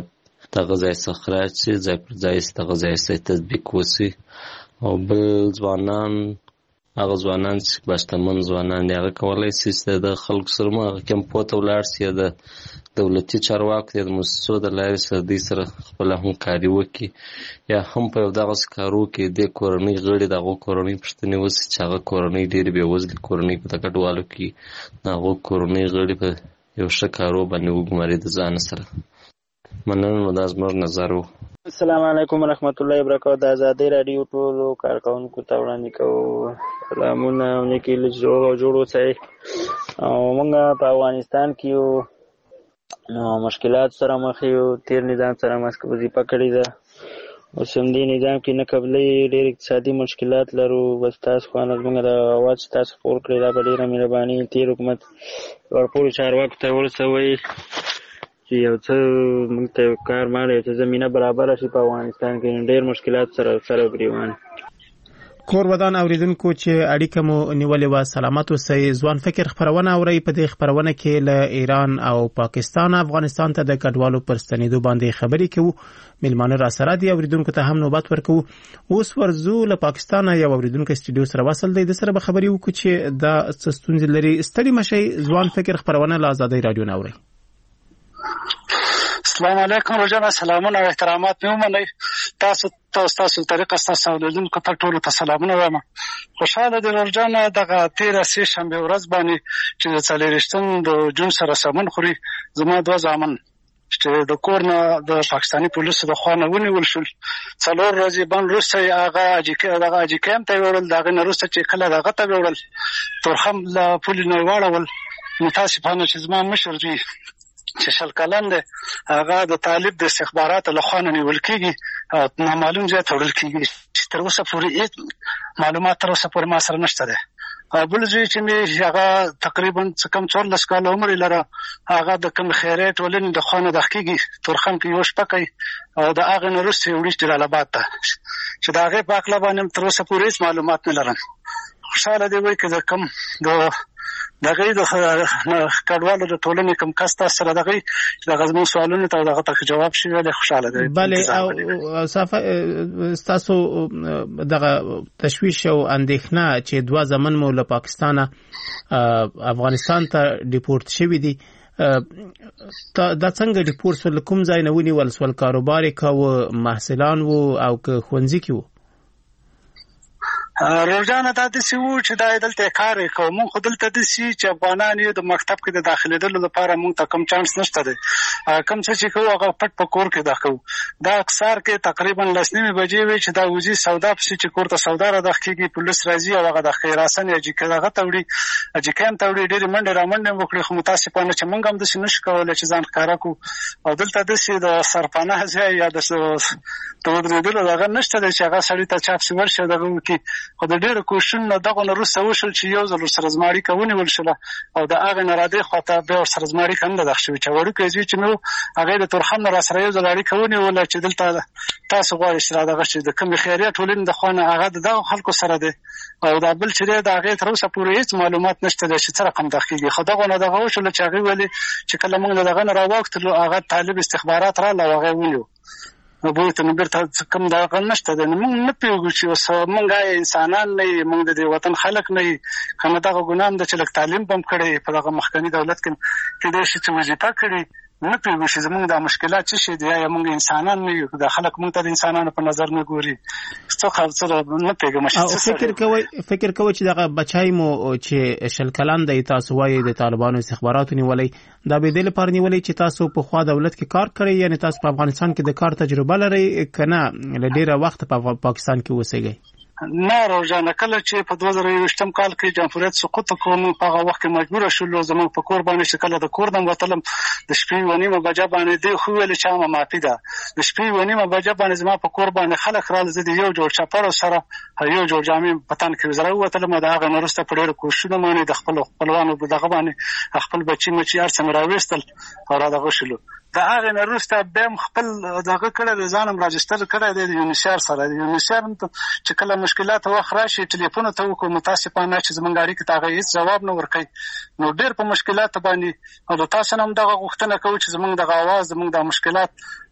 [SPEAKER 8] دغه ځای څخه خراج شي، ځای پر ځای دغه ځای تطبیق وشي. او بل ځوانان، هغه ځوانان چې بشتمن ځوانان دي، هغه کولی شي چې د خلکو سره مو هغه کمپو ته ولاړ شي، یا د دولتي چارواکو یا د مؤسسو د لارې سره دوی سره خپله همکاري وکړي، یا هم په یو دغسې کارو کې د کورنۍ غړي د هغو کورنۍ پوښتنې وشي چې هغه کورنۍ ډېرې بېوزلې کورنۍ په دغه کډوالو کې د هغو کورنۍ غړي په یو ښه کارو باندې وګماري د ځان سره. مننه. نو دا زموږ نظر و.
[SPEAKER 9] السلام علیکم ورحمت الله وبرکاته. د ازادۍ راډیو ټولو کارکوونکو ته وړاندې کوو سلامونه او نیکې له جوړ اوسئ. او موږ په افغانستان کې یو نو مشکلات سره مخ یو، تیر نظام سره وظیفه کړې ده. اوس هم دې نظام کې نه قبلې ډېر اقتصادي مشکلات لرو. بس تاسو خوانه زموږ د اواز تاسو خپور کړئ، دا به ډېره مهرباني. تیر حکومت ورپورې چارواکو ته ورسوئ چې یو څه موږ ته کار ماړ یو څه زمینه برابره شي په افغانستان کې. ډېر مشکلات سره ګریوان.
[SPEAKER 2] کور ودان اوریدونکو چې اړیکه مو نیولې وه، سلامت اوسئ. ځوان فکر خپرونه اورئ. په دې خپرونه کې له ایران او پاکستان افغانستان ته د کډوالو پر ستنېدو باندې خبرې کوو. میلمانه را سره دي، اوریدونکو ته هم نوبت ورکوو. اوس ورځو له پاکستان یو اوریدونکی سټوډیو سره وصل دی، د سره به خبرې وکړو چې دا څه ستونزې لري. ستړي مشئ. ځوان فکر خپرونه له ازادۍ راډیو نه اورئ.
[SPEAKER 10] السلام علیکم روزانه سلامونه او احترامات مې ومنئ. تاسو طریقه ستاسو اوریدونکو ته ټولو ته سلامونه وایم. خوشحاله دي روزانه دغه تېره سې شنبې ورځ باندې چې د 24 د جون سره سمون خوري، زما 2 زامن چې د کور نه د پاکستاني پولیسو د خوا نه ونیول شول. 4 ورځې باندې وروسته هغه اجیکیم ته وړل، د هغې نه وروسته چې کله دغه ته وړل تورخم له پولې نه واړول. متاسفانه چې زما مشر دی چې 20 کلن دی، هغه د طالب د استخباراتو له خوا نه نیول کېږي او نامعلوم ځای ته وړل کېږي چې تر اوسه پورې هېڅ معلومات تر اوسه پورې ما سره نشته دی. بل زوی چې مې هغه تقریبا څه کم 14 کاله عمر لره، هغه د کوم خیریه ټولنې د خوا نه دغه کېږي تورخم کې یو شپه کوي او د هغې نه وروسته یې وړي جلال آباد ته چې د هغې په هکله باندې تر اوسه پورې هېڅ معلومات نه لرم. خوشحاله دی وایي که د کوم دغه د کډوالو د ټولنې کوم کس تاسو سره دغه زموږ سوالونو ته دغه ته جواب شي، ولې خوشحاله دی.
[SPEAKER 2] بله. او ستاسو دغه تشویش او اندېښنه چې 2 زامن مو له پاکستانه افغانستان ته ډیپورت شوي دي، دا څنګه ډیپورت شول؟ کوم ځای نه ونیول شول؟ کاروبار یې کوه، محصلان وو او که ښوونځي کې وو؟
[SPEAKER 10] روزانه دا داسې وو چې دا دلته کار یې کوو. مونږ خو دلته داسې چې افغانان یو د مکتب کې د داخلېدلو لپاره مونږ ته کوم چانس نشته دی. کوم څه چې کوو هغه پټ په کور کې دا کوو. دا اکثر کې تقریبا 10 بجې وي چې دا وځي سودا پسې چې کور ته سودا را داخل کېږي، پولیس راځي او هغه د خیراسن یا هغه ته وړي، اجیکیم ته وړي. ډېرې منډې رامنډې وکړي، خو متاسفانه چې مونږ هم داسې نشو کولی چې ځان ښکاره کړو. او دلته داسې د سرپناه ځای یا د ودرېدلو دغه نشته دی چې هغه سړي ته چاپسې ورشي او دغه وکړي. خو د ډېرو کوششونو دغه نه وروسته وشول چې یو ځل ورسره زما اړیکه ونیول شوله او د هغې نه را دې خوا ته بیا ورسره زما اړیکه نه ده دغه شوې. چې وړوکی زوی چې مې و هغې د تورخم نه را سره یو ځل اړیکه ونیوله چې دلته تاسو غواړئ چې را دغه شي د کومې خیریه ټولنې د خوا نه هغه د دغو خلکو سره دی او دا بل چې دی د هغې تر اوسه پورې هېڅ معلومات نشته دی چې څه رقم دغه کېږي. خو دغو نه دغه وشوله چې هغې ویلې چې کله موږ له دغه نه را واوښتلو هغه طالب استخبارات راغله او هغه ونیو بوی ته نو بیرته کوم دغه نشته دی. موږ نه پوهېږو چې اوس موږ آیا انسانان نه یو، موږ د دې وطن خلک نه یو، که نه دغه ګناه هم ده چې لږ تعلیم به هم کړی په دغه مخکني دولت کې کېدای شي چې وظیفه کړي. نه پوهېږو چې زموږ دا مشکلات څه شي دي، یا موږ انسانان نه یو، دا خلک موږ ته د انسانانو په نظر نه ګوري. څه نه پوهېږم.
[SPEAKER 2] فکر کوئ چې دغه بچی مو چې 20 کلن دی، تاسو وایئ د طالبانو استخباراتو نیولی، دا به دې لپاره نیولی چې تاسو پخوا دولت کې کار کړی، یعنې تاسو په افغانستان کې د کار تجربه لرئ که نه له ډېره وخت په پاکستان کې اوسېږئ؟
[SPEAKER 10] نه روزانه کله چې په 2020 کال کې جمهوریت سقوط وکړ نو په هغه وخت کې مجبوره شولو زموږ په کور باندې چې کله د کور نه وتلم د 7:30 بجې باندې دی خو ویل چې ما معافي ده. د 7:30 بجې باندې زما په کور باندې خلک رال زه د یو جوړ چپړو سره یو جوړ جامې پتن کې وزره وتلم. د هغه نورسته په ډېر کوششونه باندې د خپل خپلوانو دغه باندې خپل بچی مچی ارڅ مې راوېستل او را دغه شلو. د هغه نورسته بهم خپل دغه کړه د ځانم راجستر کړی دی د یونیسر سره. د یونیسر چې کله مشکلات وخت راشي ټلیفون ته وکړو، متاسفانه چې زمونږ اړیکې ته هغه هېڅ جواب نه ورکوي. نو ډېر په مشکلات باندې او د تاسو نه هم دغه غوښتنه کوو چې زمونږ دغه اواز زمونږ د مشکلات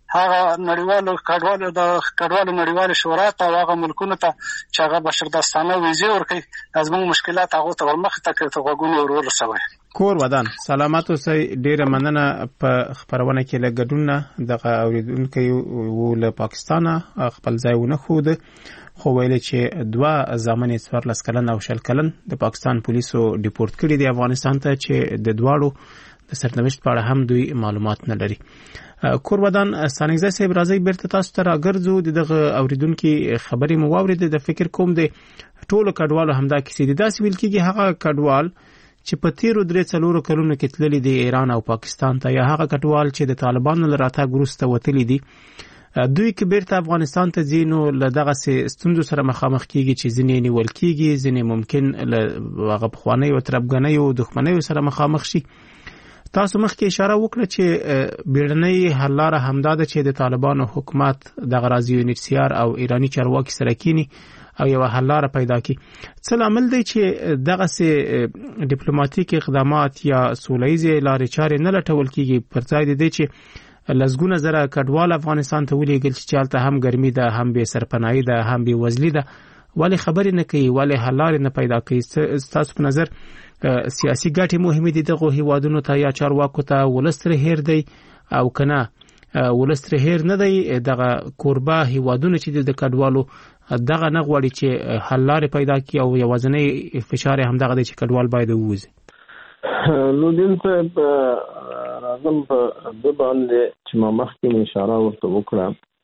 [SPEAKER 10] هغه نړیوالو کډوالو نړیوالې شورا ته هغه ملکونو ته چې هغه بشردوستانه ویزې ورکوي زموږ مشکلات هغو ته ورمخې ته غوږونه ورسوي.
[SPEAKER 2] کور ودان سلامت اوسئ. ډیره مننه په خبرونه کې له ګډون نه دغه اوریدونکو و له پاکستانه خپل ځای ونه خود خو ویل چې 2 زامن 14 کلن او 20 کلن د پاکستان پولیسو ډیپورت کړي دي افغانستان ته چې د دواړو د سرنوشت په اړه هم دوی معلومات نه لري. کور ودان ستانګزی صاحب راځي بیرته تاسو ته راګرځو. دغه اوریدونکو خبرې مو واورید. د فکر کوم د ټولو کډوالو همدا کیسې دي. داس ویل کېږي هغه کډوال چې په تیرو 3-4 کلونو کې تللي دي ایران او پاکستان ته یا هغه کډوال چې د طالبانو له راتګ وروسته وتلي دي دوی کې بیرته افغانستان ته ځي نو له دغه ستونزو سره مخامخ کیږي چې ځینې نیول کیږي ځینې ممکن له هغه پخوانۍ او تربګنۍ او دښمنۍ سره مخامخ شي. تاسو مخکې اشاره وکړه چې بیړنۍ حل لاره همدا ده چې د طالبانو حکومت د غرازي یونیسیار او ایرانی چارواکي سره کینی او یو حل لاره پیدا کړي. څه لامل دی چې دغه ډیپلوماټیک اقدامات یا سولهییزې لارې چارې نه لټول کیږي پر ځای دی چې لزګونه زره کډوال افغانستان ته ولېږل چې چالتته هم ګرمي ده هم به سرپناهي ده هم به وزلي ده ولی خبرې نه کوي ولی حل لارې نه پیدا کوي. تاسو په نظر سیاسي ګټې مهمه دي دغه هیوادونو ته یا چارواکو ته ولستر هیر دی او کنه ولستر هیر نه دی دغه کوربه هیوادونو چې د کډوالو دغه نه غواړي چې حل لارې پیدا کړي او یوازنی فشار هم دغه دی چې کډوال باید ووځي.
[SPEAKER 3] لودین صاحب راځم په د باندې چې ما مخکې اشاره ورته وکړه.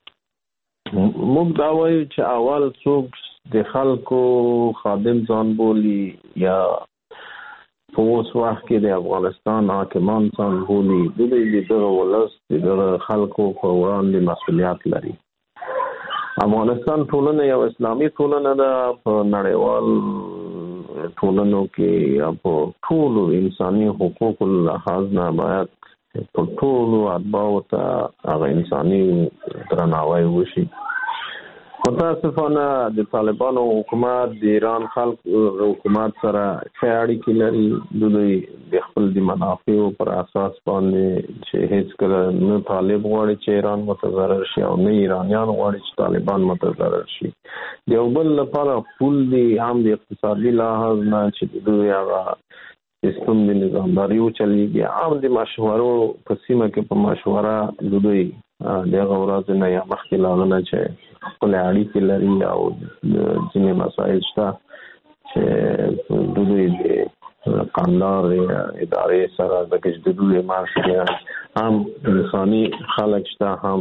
[SPEAKER 3] موږ دا وایو چې اول څوک د خلکو خادم ځان بولي یا په اوس وخت کې د افغانستان حاکمان ځان بولي دوی دغه ولس دغه خلکو په وړاندې مسؤلیت لري. افغانستان ټولنه یو اسلامي ټولنه ده. په نړیوال ټولنو کې یا په ټولو انساني حقوقو لحاظ نه باید په ټولو اتباعو ته هغه انساني درناوی وشي. متاسفانه د طالبانو حکومت د ایران خلک حکومت سره ښه اړیکې لري. دوی د خپل د منافعو پر اساس باندې چې هیڅ کله نه طالب غواړي چې ایران متضرر شي او نه ایرانیان غواړي چې طالبان متضرر شي. د یو بل لپاره پول دی هم د اقتصادي لحاظ نه چې دوی هغه سیستم د نظامداري چلیږي هم د مشورو په سیمه کې په مشوره دوی دغه ورځ نه یا مخکې لاغنه چې خپل اړیکې لري او ځینې مسایل شته چې دوی د قاندار ادارې سره د دوی مارشي هم انساني خلک شته هم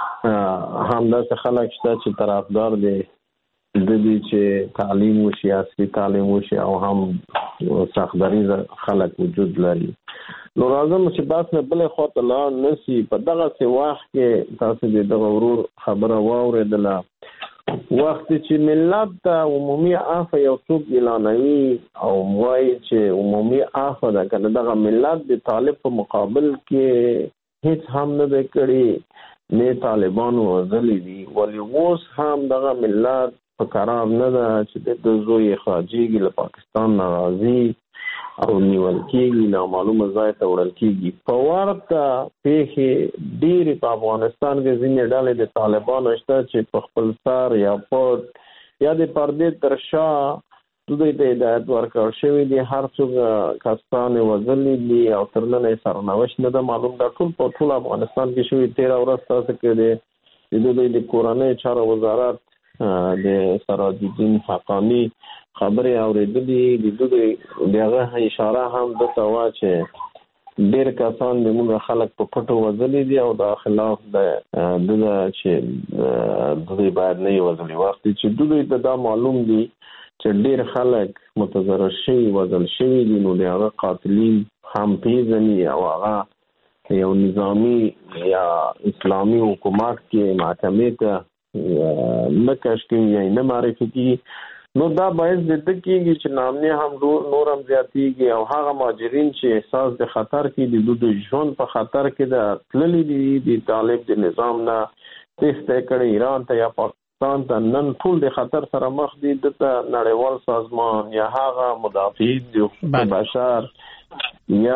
[SPEAKER 3] داسې خلک شته چې طرفدار دي د دې چې تعلیم وشي عصري تعلیم وشي او هم سختدریز خلک وجود لري. نو راځم چې بس نه بلې خواته لاړ نشي. په دغسې وخت کې تاسو دغه ورور خبره واورېدله وخت چې ملت ته عمومي عفو یو څوک اعلانوي او وایي چې عمومي عفو ده که دغه ملت د طالب په مقابل کې هیڅ هم نه دی کړي نه طالبانو وژلي دي ولې اوس هم دغه ملت په قرار نه ده چې د زوی خارجيږي له پاکستان نه راځي او نیول کېږي نامعلومه ځای ته وړل کېږي. په ورته پیښې ډېرې په افغانستان کې ځینې ډلې د طالبانو شته چې په خپل سر یا پټ یا د پردې تر شا دوی ته هدایت ورکړل شوی دی هر څوک کسان وژلي دي او تر نن یې سرنوشت نه ده معلوم. دا ټول افغانستان کې شوي 13 ورځ تاسو کې د دوی د کورنۍ چارو وزارت د سراج الدین حقانی خبرې اورېدلې د دوی دغه اشاره هم دته وا چې ډېر کسان د موږ خلک په پټو وژلي دي او دا خلاف د چې دوی باید نه وژلي. وخت چې دوی ته دا معلوم دي چې ډېر خلک متضرر شوي وژل شوي دي نو د هغه قاتلین هم پیژني او هغه یو نظامي یا اسلامي حکومت کې محکمې ته نه کش کوي یا نه معرفي کیږي نو دا باعث د دې کېږي چې نامنه هم نور هم زیاتېږي او هغه مهاجرین چې احساس د خطر کې د دوی ژوند په خطر کې د تللي دي د طالب د نظام نه تېښته کړې ایران ته یا پاکستان ته نن ټول د خطر سره مخ دي. د نړیوال سازمان یا هغه مدافعین د حقوق بشر یا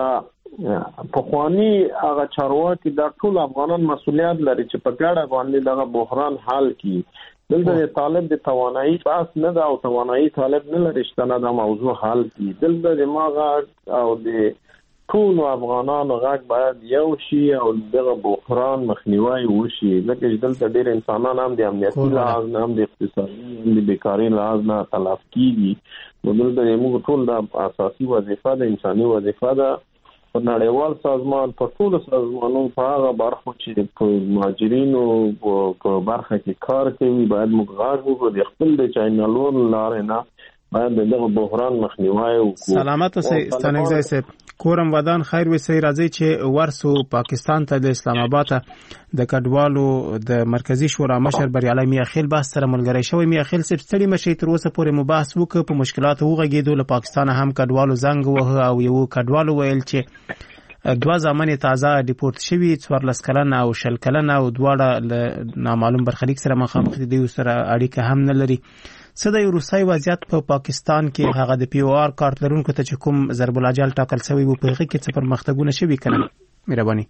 [SPEAKER 3] پخوانی هغه چارواکي دا ټول افغانان مسؤلیت لري چې په ګډه باندې دغه بحران حل کړي. دلته طالب د توانایي بحث نه ده او توانایي طالب نه لري چې دا موضوع حل کړي. دلته د ماغه او د ټول افغانانو غږ باید یو شي او دغه بحران مخنیوي وشي. لکه دلته ډېر انسانان هم د امنیتي لحاظ نه هم د اقتصادي هم د بیکاري لحاظ نه تلف کیږي. نو دلته موږ ټول د اساسي وظیفه د انساني وظیفه ده په نړیوال سازمان په ټول سازمانونو په هغه برخه چې په مهاجرینو په برخه کې کار کوي باید موږ غږ وکړو د خپل د چینلونو لارې نه باید دغه بحران مخنیوي وکړو.
[SPEAKER 2] سلامت اوسئ ستانکزی صاحب. کورم ودان خیر وسی راځي چې ورسو پاکستان ته د اسلام آباد د کډوالو د مرکزی شورا مشر بریالي میاخیل بحث سره ملګری شوی. میاخیل صاحب ستړي مشي تر اوسه پورې مباحث وکړ په مشکلاتو وغږیدو. له پاکستان هم کډوالو زنګ وه او یو کډوالو ویل چې دوا زمانه تازه ډیپورت شوی 14 کلن او 20 کلن او دواړه نامعلوم برخلیک سره مخامخ دي سره اړیکه هم نه لري. څه د روسي وضعیت په پاکستان کې هغه د پی او آر کارت لرونکو ته چې کوم ضرب الاجل ټاکل شوی وو په هغه کې څه پرمختګونه شوي کنه؟ مهرباني.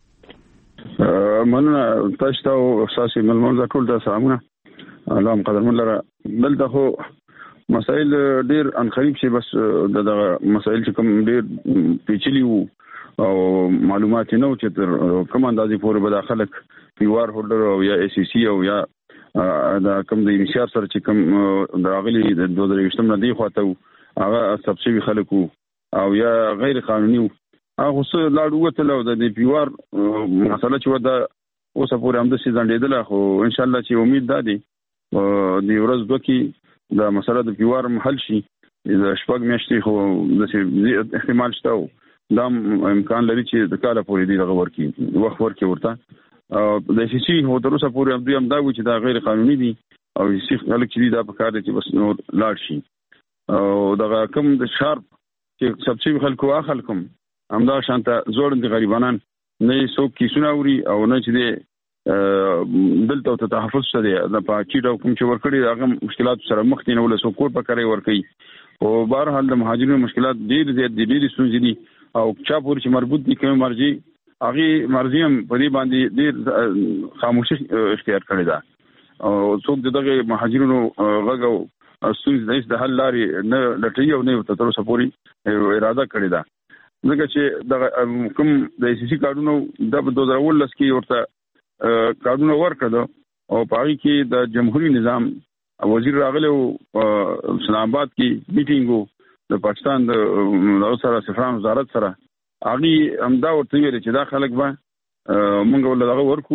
[SPEAKER 11] مننه تاسو ته او اساسي ملمون ټول ته سلامونه. الله قدرمن لره بلته خو مسائل ډیر انخریب شي بس دغه مسائل چې کوم ډیر پیچلي وو او معلومات نه و چې تر کوم اندازې پورې به داخله پی او آر هولډر او یا ای سی سی او یا دا کوم د انشاء سره چې کوم دراغلي د 2020 نه دی خواته هغه سبسیډي خلکو او یا غیر قانوني هغه څه لاړ وته له د پی او آر مسله چې ودا اوسه پورې هم د سي ځندېدل خو ان شاء الله چې امید ده دی د ورځ دوه کې دا مسله د پی او آر حل شي. د شپږ میاشتې خو د احتمال شته دا امکان لري چې د کاله پورې دی دغه ورکی وخت ورکی ورته د سی سی هو تر اوسه پورې هم دوی هم دا وی چې دا غیر قانوني دي او سی خلک چې دا په کار دي چې بس نور لاړ شي او دغه کوم د شارپ چې سبسیډي خلکو اخلکم همدا شانته زوړ دي غریبانان نه څوک کیسونه اوري او نه چې دلته ته تحفظ شته د پاکي دا کوم چې ورکړي هغه مشکلات سره مخ دي نه ول څوک په کاري ورکړي او بهر حال د مهاجرینو مشکلات ډیر زیات دي ډیر ستونزې دي او چا پورې چې مربوط دي کوم مرجي هغه مرزیم په دې باندې ډېر خاموشي اختیار کړی دا او څوک دغه مهاجرینو غږ او ستونزې د حل لارې نه لټي او نه تر اوسه پورې اراده کړی دا ځکه چې د کوم د سی سی کارونو د 2019 کې ورته کارونه ورکړه او په هغه کې د جمهوریت نظام وزیر راغلی اسلام آباد کې میټینګ د پاکستان د سره سفارت وزارت سره هغه همدا ورته ویل چې دا خلک به مونږ ولدغه ورکو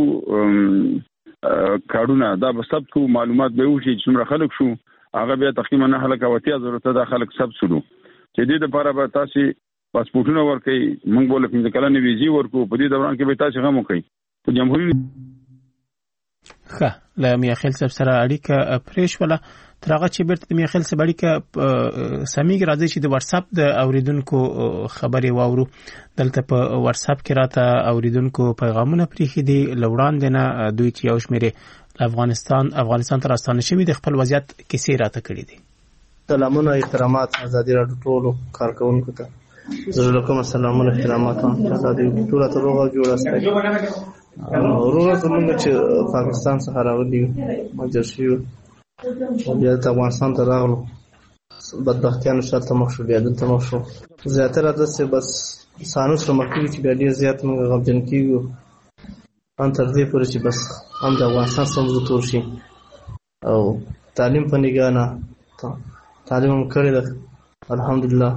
[SPEAKER 11] کارونه دا به ثبت کو معلومات به وشي چې څومره خلک شو هغه بیا تقریبا نه خلک اوتیا ضرورت ده خلک ثبت شلو چې دې لپاره به تاسو پاسپورتونه ورکړي مونږ بوله په کلنې ویزي ورکو په دې دوران کې به تاسو هم وکړي په جمهوریت
[SPEAKER 2] ښه له میاخیل صاحب سره اړیکه پرېښ ولا تر هغه چې بیرته د میاخیل صاحب اړیکه سمېږي راځي چې د واتس اپ د اوریدونکو خبرې واورو. دلته په واتس اپ کې راته اوریدونکو پیغامونه پرېښي دي لوړاندې نه دوی چې یو شمېرې افغانستان ته راستانه شوي د خپل وضعیت کیسې راته کړي دي.
[SPEAKER 12] سلامونه احترامات ازادي راډیو ټولو کارکونکو ته زه کوم سلامونه احترامات ازادي ټول ته روغ جوړ استای ورور زمونږ چې پاکستان څخه راغلي ماجر شو بیا د افغانستان ته راغلو بدبختیانو شرط مخ شو بیا دلته مخ شو زیاتره داسې بس سانو سره مخ کېږي چې بیا ډېر زیات موږ غمجن کېږو ان تر دې پورې چې بس هم د افغانستان سره موږ تور شي او تعلیم په نګاه نه تعلیم هم کړی ده الحمدلله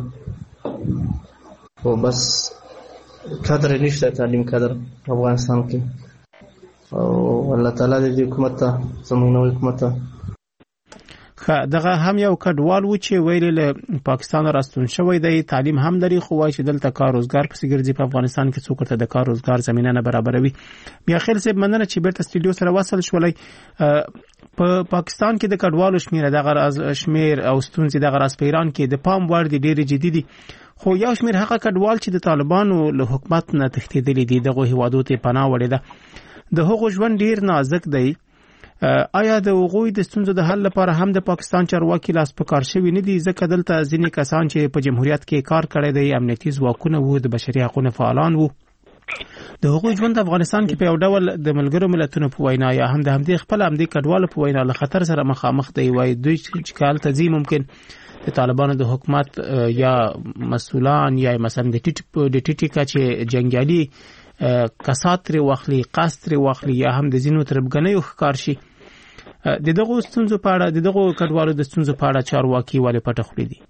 [SPEAKER 12] او بس قدر نشته تعلیم قدر افغانستان کې او الله تعالی دې حکومت ته زموږ نوې حکومت ته
[SPEAKER 2] دغه هم یو کډوال و چې ویل له پاکستان راستون شوی دی تعلیم هم لري خو وايي چې دلته کار روزګار پسې ګرځي په افغانستان کې څوک ته د کار روزګار زمينه نه برابروي. میاخیل صاحب مننه چې بیرته سټډیو سره وصل شولای. په پاکستان کې د کډوالو شمیر دغه شمیر او ستونزې دغه راس په ایران کې د پام وړ دي ډېر جدي دي خو یو شمیر هغه کډوال چې د طالبانو له حکومت نه تښتېدلي دي دغه هیوادو ته پناه وړي ده د هغو ژوند ډېر نازک دی آیا د هغوی د ستونزو د حل لپاره هم د پاکستان چارواکي لاس په کار شوي نه دي؟ ځکه دلته ځینې کسان چې په جمهوریت کې کار کړی دی امنیتي ځواکونه وو، د بشري حقوقو فعالان وو، د هغوی ژوند افغانستان کې په یو ډول د ملګرو ملتونو په وینا یا هم د همدې خپل همدې کډوالو په وینا له خطر سره مخامخ دی. وایي دوی چې کال ته ځي ممکن د طالبانو د حکومت یا مسؤلان یا مثلا د ټیټي کچې جنګیالي کسات ترې واخلي، قصد ترې واخلي یا هم د ځینو تربګنیو ښکار شي. د دغو ستونزو په اړه د دغو کډوالو د ستونزو په اړه چارواکي ولې پټه خوري دي؟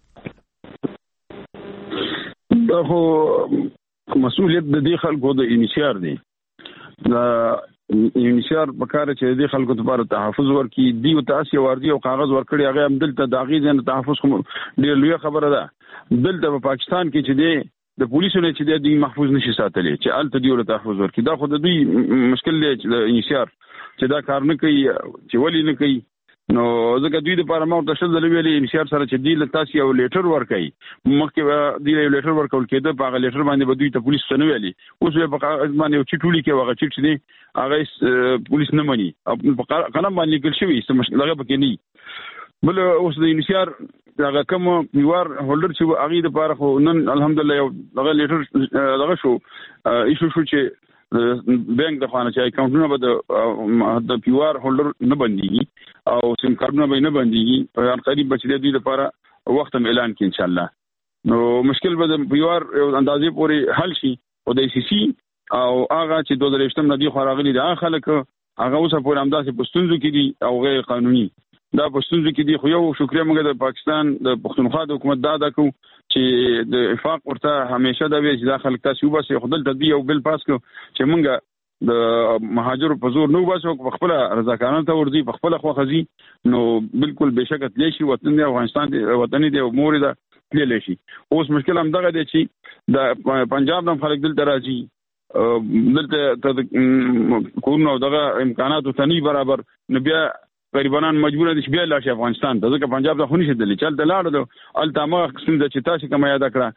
[SPEAKER 11] دا خو مسؤلیت د دې خلکو د انشار دی. دا انشار په کار چې د دې خلکو لپاره تحفظ ورکړي دی او تاسو ورځي او کاغذ ورکړي هغه هم دلته د هغې ځای تحفظ کوم ډېر لوی خبره ده. دلته په پاکستان کې چې دی د پولیسو نه چې دی محفوظ نشي ساتلی چې الته دی له تحفظ ورکړي. دا خو د دوی مشکل دی چې د انشار چې دا کار نه کوي چې ولې نه کوي. نو ځکه دوی د لپاره ما ورته شل ځله ویلي انشار سره چې دی له تاسو یو لیټر ورکړي، مخکې دی یو لیټر ورکول کېده، په هغه لیټر باندې به دوی ته پولیس څه نه ویلي. اوس به په باندې یو چیټ ولیکي، هغه چیټ چې دی هغه پولیس نه مني او په قلم باندې لیکل شوي، څه دغه پکې نه. بل اوس د انشار هغه کوم پیوار هولډر چې هغې دپاره خو نن الحمدلله یو دغه لیټر دغه شو ایشو شو چې بینک د خانه چې اکاونټونه به د پیوار هولډر نه بنديږي او سیم کارتونه به نه بنديږي. په قریب به چې دوی لپاره وخت هم اعلان کړي ان شاء الله. نو مشکل به د پیوار اندازې پورې حل شي او د سی سی او هغه چې 2023 نه دی خو راغلي دا خلک هغه اوسه پورې همداسې په ستونزو کې دي او غیر قانوني دا په ستونزو کې دي. خو یو شکریه موږ د پاکستان د پښتونخوا د حکومت دا کوو چې د افاق ورته همیشه دا وی چې دا خلک تاسو وباسي خپل تدبیر او بل پاس کو چې موږ د مهاجرو په زور نه وباسو، په خپل رضاکارانه ته ورځي، په خپل خوخزي. نو بالکل بشک تللی شي وطن دی افغانستان دی، وطن دی او مور دی تللی شي. اوس مشکل هم دغه دی چې د پنجاب د خلک دلته راځي، دلته کورونه دغه امکانات ته نه برابر، نو بیا غریبانان مجبور دي چې بیا لاړ شي افغانستان ته، ځکه پنجاب ته خو نشي تللی. چلته لاړل الته هغه څنګه چې تاسو کومه یاد کړه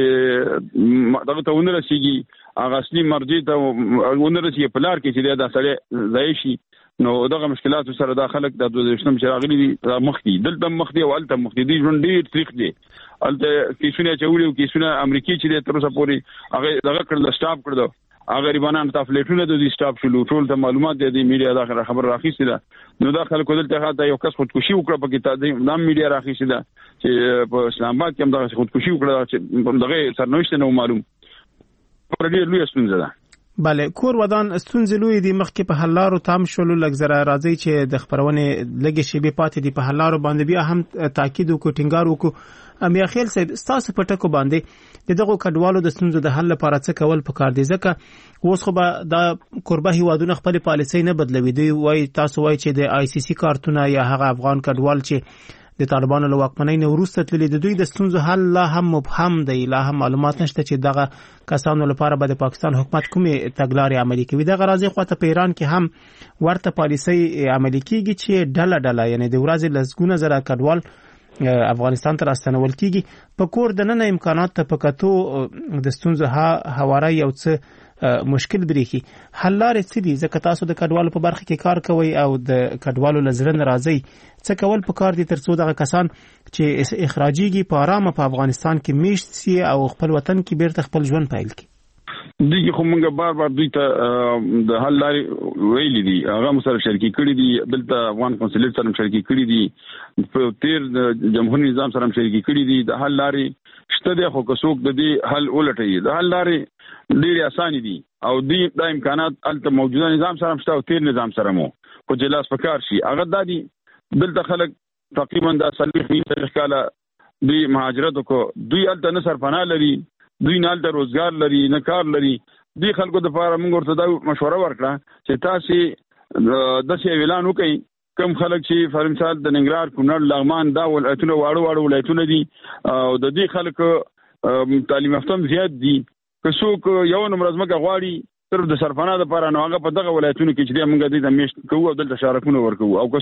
[SPEAKER 11] چې دغه ته ونه رسیږي، هغه اصلي مرجع ته ونه رسیږي په لار کې چې دا سړی ځای شي. نو دغه مشکلات سره دا خلک د 2023 چې راغلي دي مخکې دلته مخکې او الته مخکې دي ژوند ډېر تریخ دی. الته کیسونه چولې او کیسونه امریکای چې د تر اوسه پورې هغه دغه کړل سټاپ کړل، هغه غریبانان تفلیټونه د دې سټاپ شلو، ټول ته معلومات دی میډیا دا خبر راخیسته ده. نو دا خلکو دلته هغه یو کس خودکشي وکړه په کې ته د میډیا راخیسته ده چې په اسلام آباد کې هم دا خودکشي وکړه چې دغه سرنوشت نه معلوم. پر دې لوی ستونزه ده.
[SPEAKER 2] بله، کور ودان ستونزې لوی دي، مخکې په حل لارو تام شولو، لږ زره راځي چې د خپرونې لږې شیبې پاتې دي په حل لارو باندې بیا هم تاکید وکړو، ټینګار وکړو. امیا خیل صاحب، ستاسو په ټکو باندې د دغو کډوالو د ستونزو د حل لپاره څه کول پکار دي؟ ځکه اوس خو به دا کوربه هیوادونه خپلې پالیسۍ نه بدلوي. دوی وایي تاسو وایي چې د آی سی سی کارتونه یا هغه افغان کډوال چې د طالبانو له واکمنۍ نه وروسته تللي، د دوی د ستونزو حل لا هم مبهم دی، لا هم معلومات نشته چې دغه کسانو لپاره به د پاکستان حکومت کومې تګلارې عملي کوي. دغه راځي خواته په ایران کې هم ورته پالیسۍ عملي کیږي چې ډله یعنی د ورځې لسګونه زره کډوال افغانستان ته راستنول کیږي. په کور دننه امکانات ته په کتو د ستونزو هواره یو څه مشکل بریخي. حل لارې څه دي؟ ځکه تاسو د کډوالو په برخه کې کار کوئ او د کډوالو له زړه نه راځئ. څه کول پکار دي ترڅو دغه کسان چې اخراجیږي په آرامه په افغانستان کې میشت سي او خپل وطن کې بیرته خپل ژوند پیل کړي؟
[SPEAKER 11] دغه خو موږ بار دوی ته د حل لارې ویلي دي، هغه سره شریکي کړي دي، دلته افغان کنسولیت سره شریکي کړي دي، په تیر د جمهوریت نظام سره شریکي کړي دي. د حل لارې شته دي، خو که څوک د دې حل ولټوي د حل لارې ډېرې اسانې دي او دا امکانات الته موجوده نظام سره شته او تیر نظام سره مو خو جلاس پکار شي. هغه دا دي دلته خلک تقریبا د 40 کاله دوی مهاجرت وکړو، دوی الته نه سرپناه لري، دوی نه الته روزګار لري، نه کار لري. دوی خلکو د لپاره موږ ورته دا مشوره ورکړه چې تاسو داسې اعلان وکړئ کم خلک چې پر مثال د ننګرهار، کونړ، لغمان دا ولایتونه واړه ولایتونه دي او د دې خلک تعلیم یافته زیات دي. که څوک یو نمبر ځمکه غواړي صرف د سرپناه لپاره، نو هغه په دغه ولایتونو کې چې موږ دې ته میشت کوو او دلته شارکونه ورکوو. او که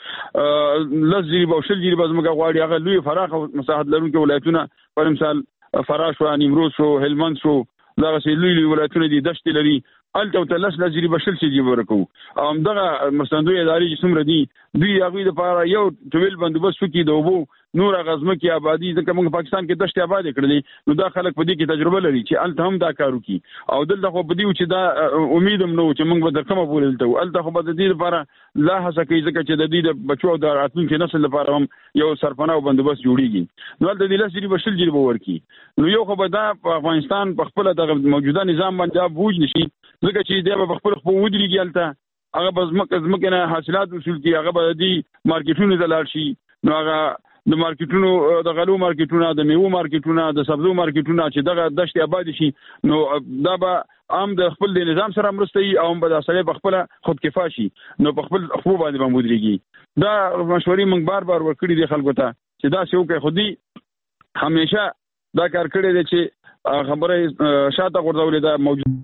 [SPEAKER 11] څوک لس جریبه او شل جریبه ځمکه غواړي، هغه لوی فراخه مساحت لرونکي ولایتونه پر مثال فراه شو، نیمروز شو، هلمند شو دغه سي لوی ولایتونه دي دشت لري الته ته لس لجری بشل سي ورکو او دغه مرستندوی ادارې چې څومره دي دوی هغه لپاره یو ټویل بندوبست وکړي د اوبو نور غزمه کې آبادی ځکه موږ پاکستان کې دشت آباد کړلې نو دا خلک په دې کې تجربه لري چې الته هم دا کار وکړي او دلته خو په دې چې دا امید هم نو چې موږ به درکمه بولته الته خو به د دې لپاره لا هڅه کوي ځکه چې د دې د بچو د راتلونکي نسل لپاره هم یو سرپناه بندوبست جوړیږي نو الته د لاسري بشل جری به ورکی نو یو خو به دا په افغانستان په خپل د موجوده نظام باندې بوج نشي ځکه چې دا به خپل خو ودرېږي الته هغه به زمکه نه حاصلات وصول کی هغه به د مارکیټونو ته لاړ شي نو هغه د مارکیټونو د غلو مارکیټونو د میوه مارکیټونو د سبزو مارکیټونو چې دغه دشت آباد شي نو دا به عام د خپل د نظام سره مرسته او هم به د اصلي په خپل خودکفا شي نو په خپل خو باندې مودريږي دا مشورې موږ بار ورکړي دي خلکو ته چې دا څه کوي خودي همیشه دا کار کړی دی چې خبره شاته غورځولې ده موجود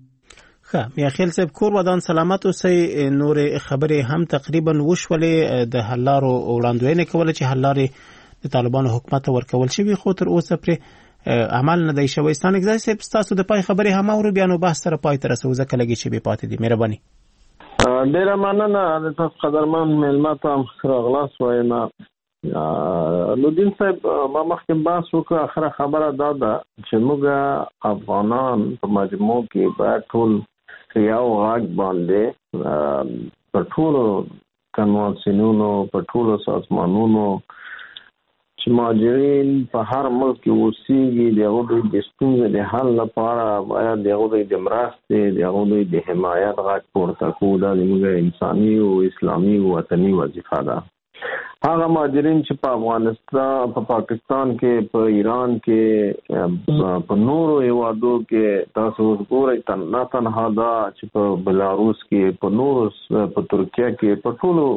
[SPEAKER 2] میاخیل صاحب کور ودان سلامت اوسئ نور خبرې هم تقریبا وشولې د حلارو وړاندوینه کوله چې حلارې د طالبانو حکومت ورکول شي خو تر اوسه پر عمل نه دی شوی ستانګ ځای صاحب تاسو د پای خبرې هم اورو بیا نو بحث سره پای تر رسو ځکه لګي چې به پاتې دي مهرباني
[SPEAKER 3] ډیره مننه تاسو قدرمن ملمت هم سره غلاس وایم نودین صاحب ما مخکې بحث وکړ اخره خبره دا ده چې موږ افغانان په مجموع کې باید ټول یو غاګ باندې په ټولو کنوانسیونونو په ټولو سازمانونو چې مهاجرین په هر ملک کې اوسېږي د هغوی د ستونزې د حل لپاره باید د هغوی د مرستې د هغوی د حمایت غاګ پورته کړو دا زموږ انساني او اسلامي او وطني وظیفه ده هغه مهاجرین چې په افغانستان په پاکستان کې په ایران کې په نورو هیوادو کې تاسو وګورئ نه تنها دا چې په بلاروس کې په نورو په ترکیه کې په ټولو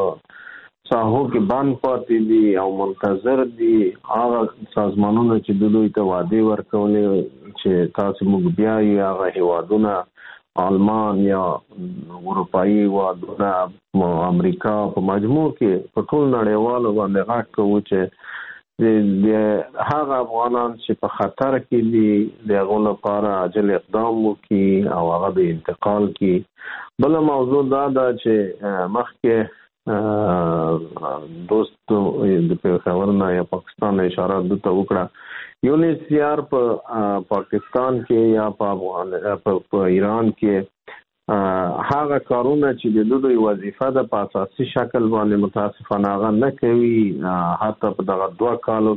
[SPEAKER 3] ساحو کې باندې پاتې دي او منتظر دي هغه سازمانونو چې دوی ته وعده ورکولې چې تاسو موږ بیا یې هغه هیوادونه آلمان یا اروپایي هیوادونه امریکا په مجموع کې په ټول نړیوالو باندې غږ کوو چې د هغه افغانان چې په خطر کې دي د هغو لپاره عاجل اقدام وکړي او هغه د انتقال کړي بله موضوع دا ده چې مخکې دوست د پېښور نه یا پاکستان اشاره دته وکړه یونیسیار په پاکستان کې یا په ایران کې هغه کارونه چې د دوی وظیفه ده په اساسي شکل باندې متاسفانه هغه نه کوي حتی په دغه 2 کالو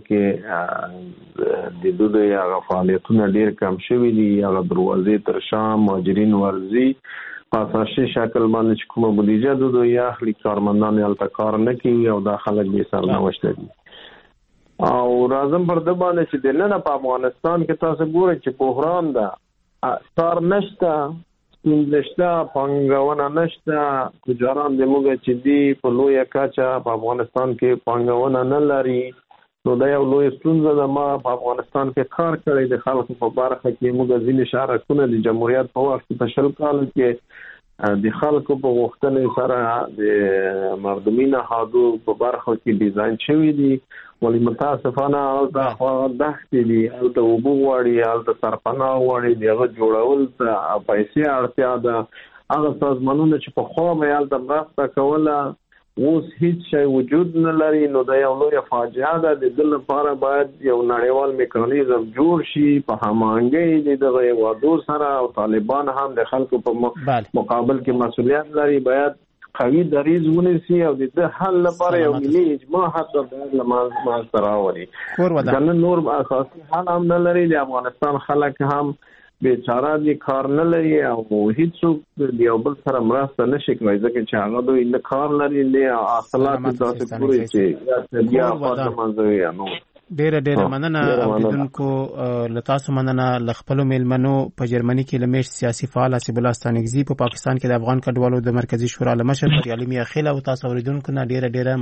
[SPEAKER 3] کې د دوی هغه فعالیتونه ډیر کم شوي دي هغه دروازې تر شام مهاجرین ورزي په اساسي شکل باندې چې کومه بودیجه د دوی اخلي کارمندان یې هلته کار نه کوي او دا خلک بې سرنوشته دي او راځم پر د باندې چې د نن په افغانستان کې تاسو ګورئ چې بحران ده کار نشته ستونزه پانګونه نشته تجاران د موږ چې دی په لویه کچه په افغانستان کې پانګونه نه لري نو دا یو لوی ستونزه ده ما په افغانستان کې کار کړی د خلکو په برخه کې موږ ځینې شهرکونه د جمهوریت په وخت په 20 کال کې د خلکو په غوښتنې سره د مردمي نهادو په برخه کې ډیزاین شوی دي ولی متاسفانه دا دښتې دي هلته اوبه غواړي هلته سرپناه غواړي د هغه جوړول ته پیسې اړتیا ده هغه سازمانونه چې پخوا به یې هلته مرسته کوله اوس هیڅ شی وجود نه لري نو دا یو لویه فاجعه ده د دې لپاره باید یو نړیوال میکانیزم جوړ شي په هماهنګۍ د دغه هیوادو سره او طالبان هم د خلکو په مقابل کې مسؤلیت لري باید قوي دریځ ونیسي او د حل لپاره یو ملي اجماع حتی باید لمانځ راوړي کنه نور اساسي حل هم نه لري د افغانستان خلک هم بیچاره دي کار نه لري او هیڅوک د یو بل سره مرسته نشي کوي ځکه چې هغه دوی نه کار لري نه اصلاً تاسو پوری چې بیا خاطر منځوي نو
[SPEAKER 2] ډیره مننه اوریدونکو لتاسو مننه لخپلو میلمنو په جرمني کې لمیش سیاسي فعال حسب الله ستانګزي په پاکستان کې د افغان کډوالو د مرکزی شورا لمشر پریالي میاخیل او تاسو اوریدونکو نه ډیره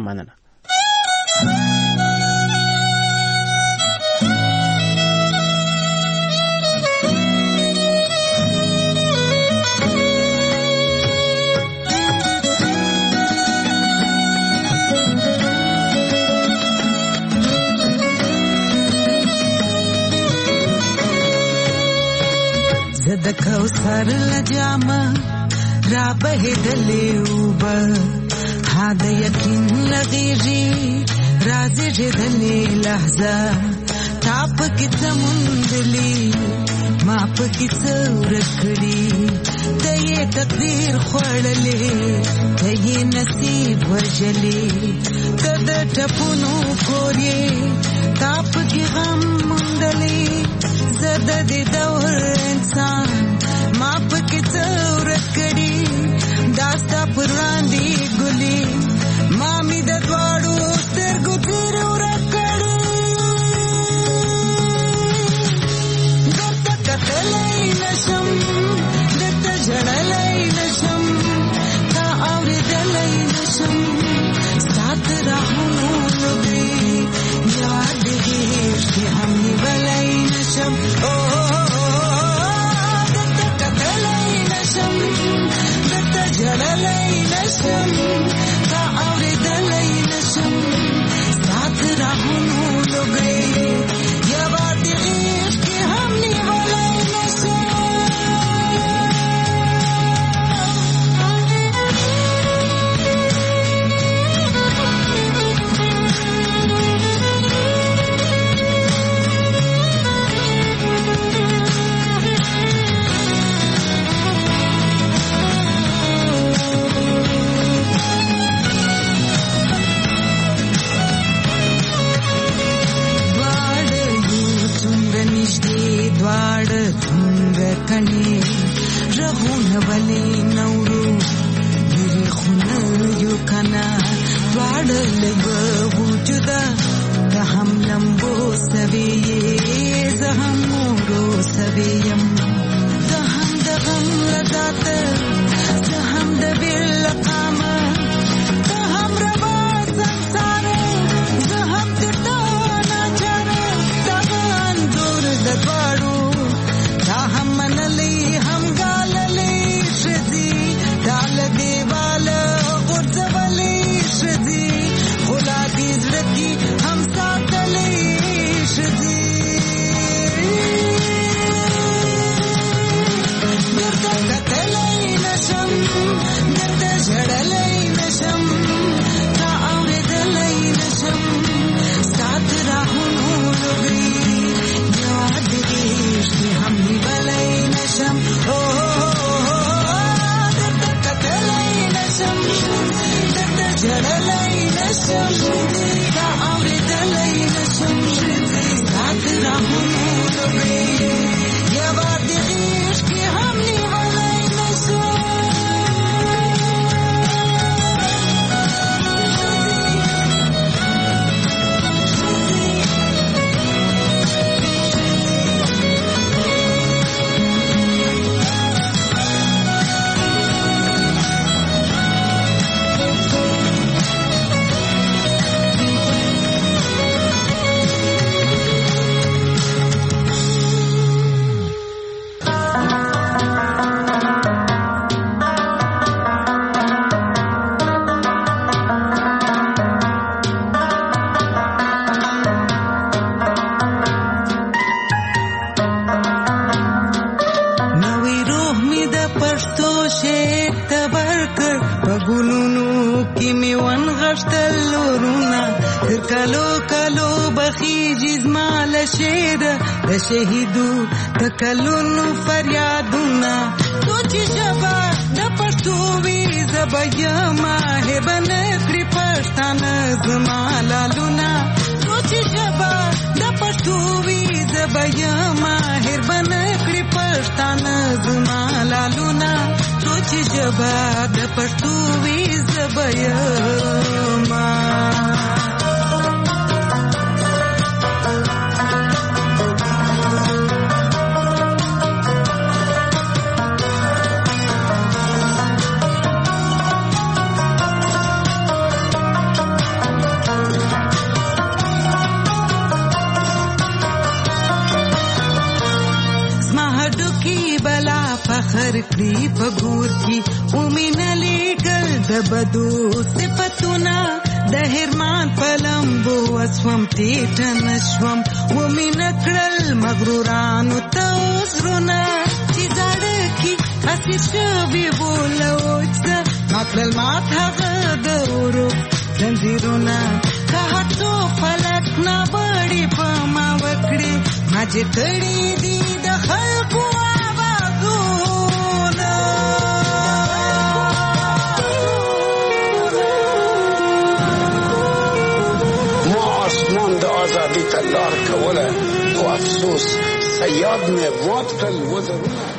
[SPEAKER 2] مننه
[SPEAKER 13] کوثر لجامه را بهدلې اوبه ها د یقین لغیږي رازېږېدلې لحظه تا پکې څه موندلي ما پکې څه ورک کړي ته یې تقدیر خوړلې ته یې نصیب وژلې ته د ټپونو کور یې تا پکې غم موندلې زه د دې دور انسان ما پکې څه ورک کړي دا ستا پر وړاندې ګلې ما مې د دواړو سترګو تېر ورک کړي درته کتلی نشم درته ژړلی نشم تا اورېدلی نشم ستا د راهونو لوبې یاد دې هېر چې هم نیولی نشم درته کتلی نشم درته ژړلی نشم تا اورېدلی نشم ستا د راهونو لوبې یاد دې هېر چې هم نیولی نشم دواړه څنګه کني رغونه ولې نورو لري خونه یو کنه دواړه لږ وجوده د هم لمبو سوي زه هم مورو سوي یم زه هم د غم لذات زه هم د بېل لقامه ته هم روا سنسار زه هم درته ناچاره دغه انځور د دواړو دا هم منلی هم ګاللی ښځي دا له دیواله غورځولی ښځي خو لا دې زړه کې هم ساتلی ښځي درته کتلی نشم درته ژړلی نشم تا اورېدلی نشم ستا د راهونو لوبې یاد دې هېر چې هم نیولی نشم درته کتلی نشم درته ژړلی نشم تا اورېدلی نشم ستا د راهونو لوبې یاد دې هېر چې هم نیولی نشم د شهیدو د کلونو فریادونه سوچ ژبه د پښتو وي زه به یمه هبه نه کړي پښتانه زما لالونه سوچ ژبه د پښتو وي زه به یمه هبه نه کړي پښتانه زما لالونه سوچ ژبه د پښتو وي زه به یمه فخر کړي په ګور کې ومینه لیکل د بدو صفتونه د هرمان په لمبو وسوم ټیټه نشوم ومینه کړل مغرورانو ته عذرونه چې زړه للمات هغه د ورو زنجیرونه که هڅو فلک نه بړي په ما وکړي ما چې کړي دي د خلکو آوازونه
[SPEAKER 14] ما آسمان د آزادی ته لار کوله خو افسوس صیاد مې مات کړل وزرونه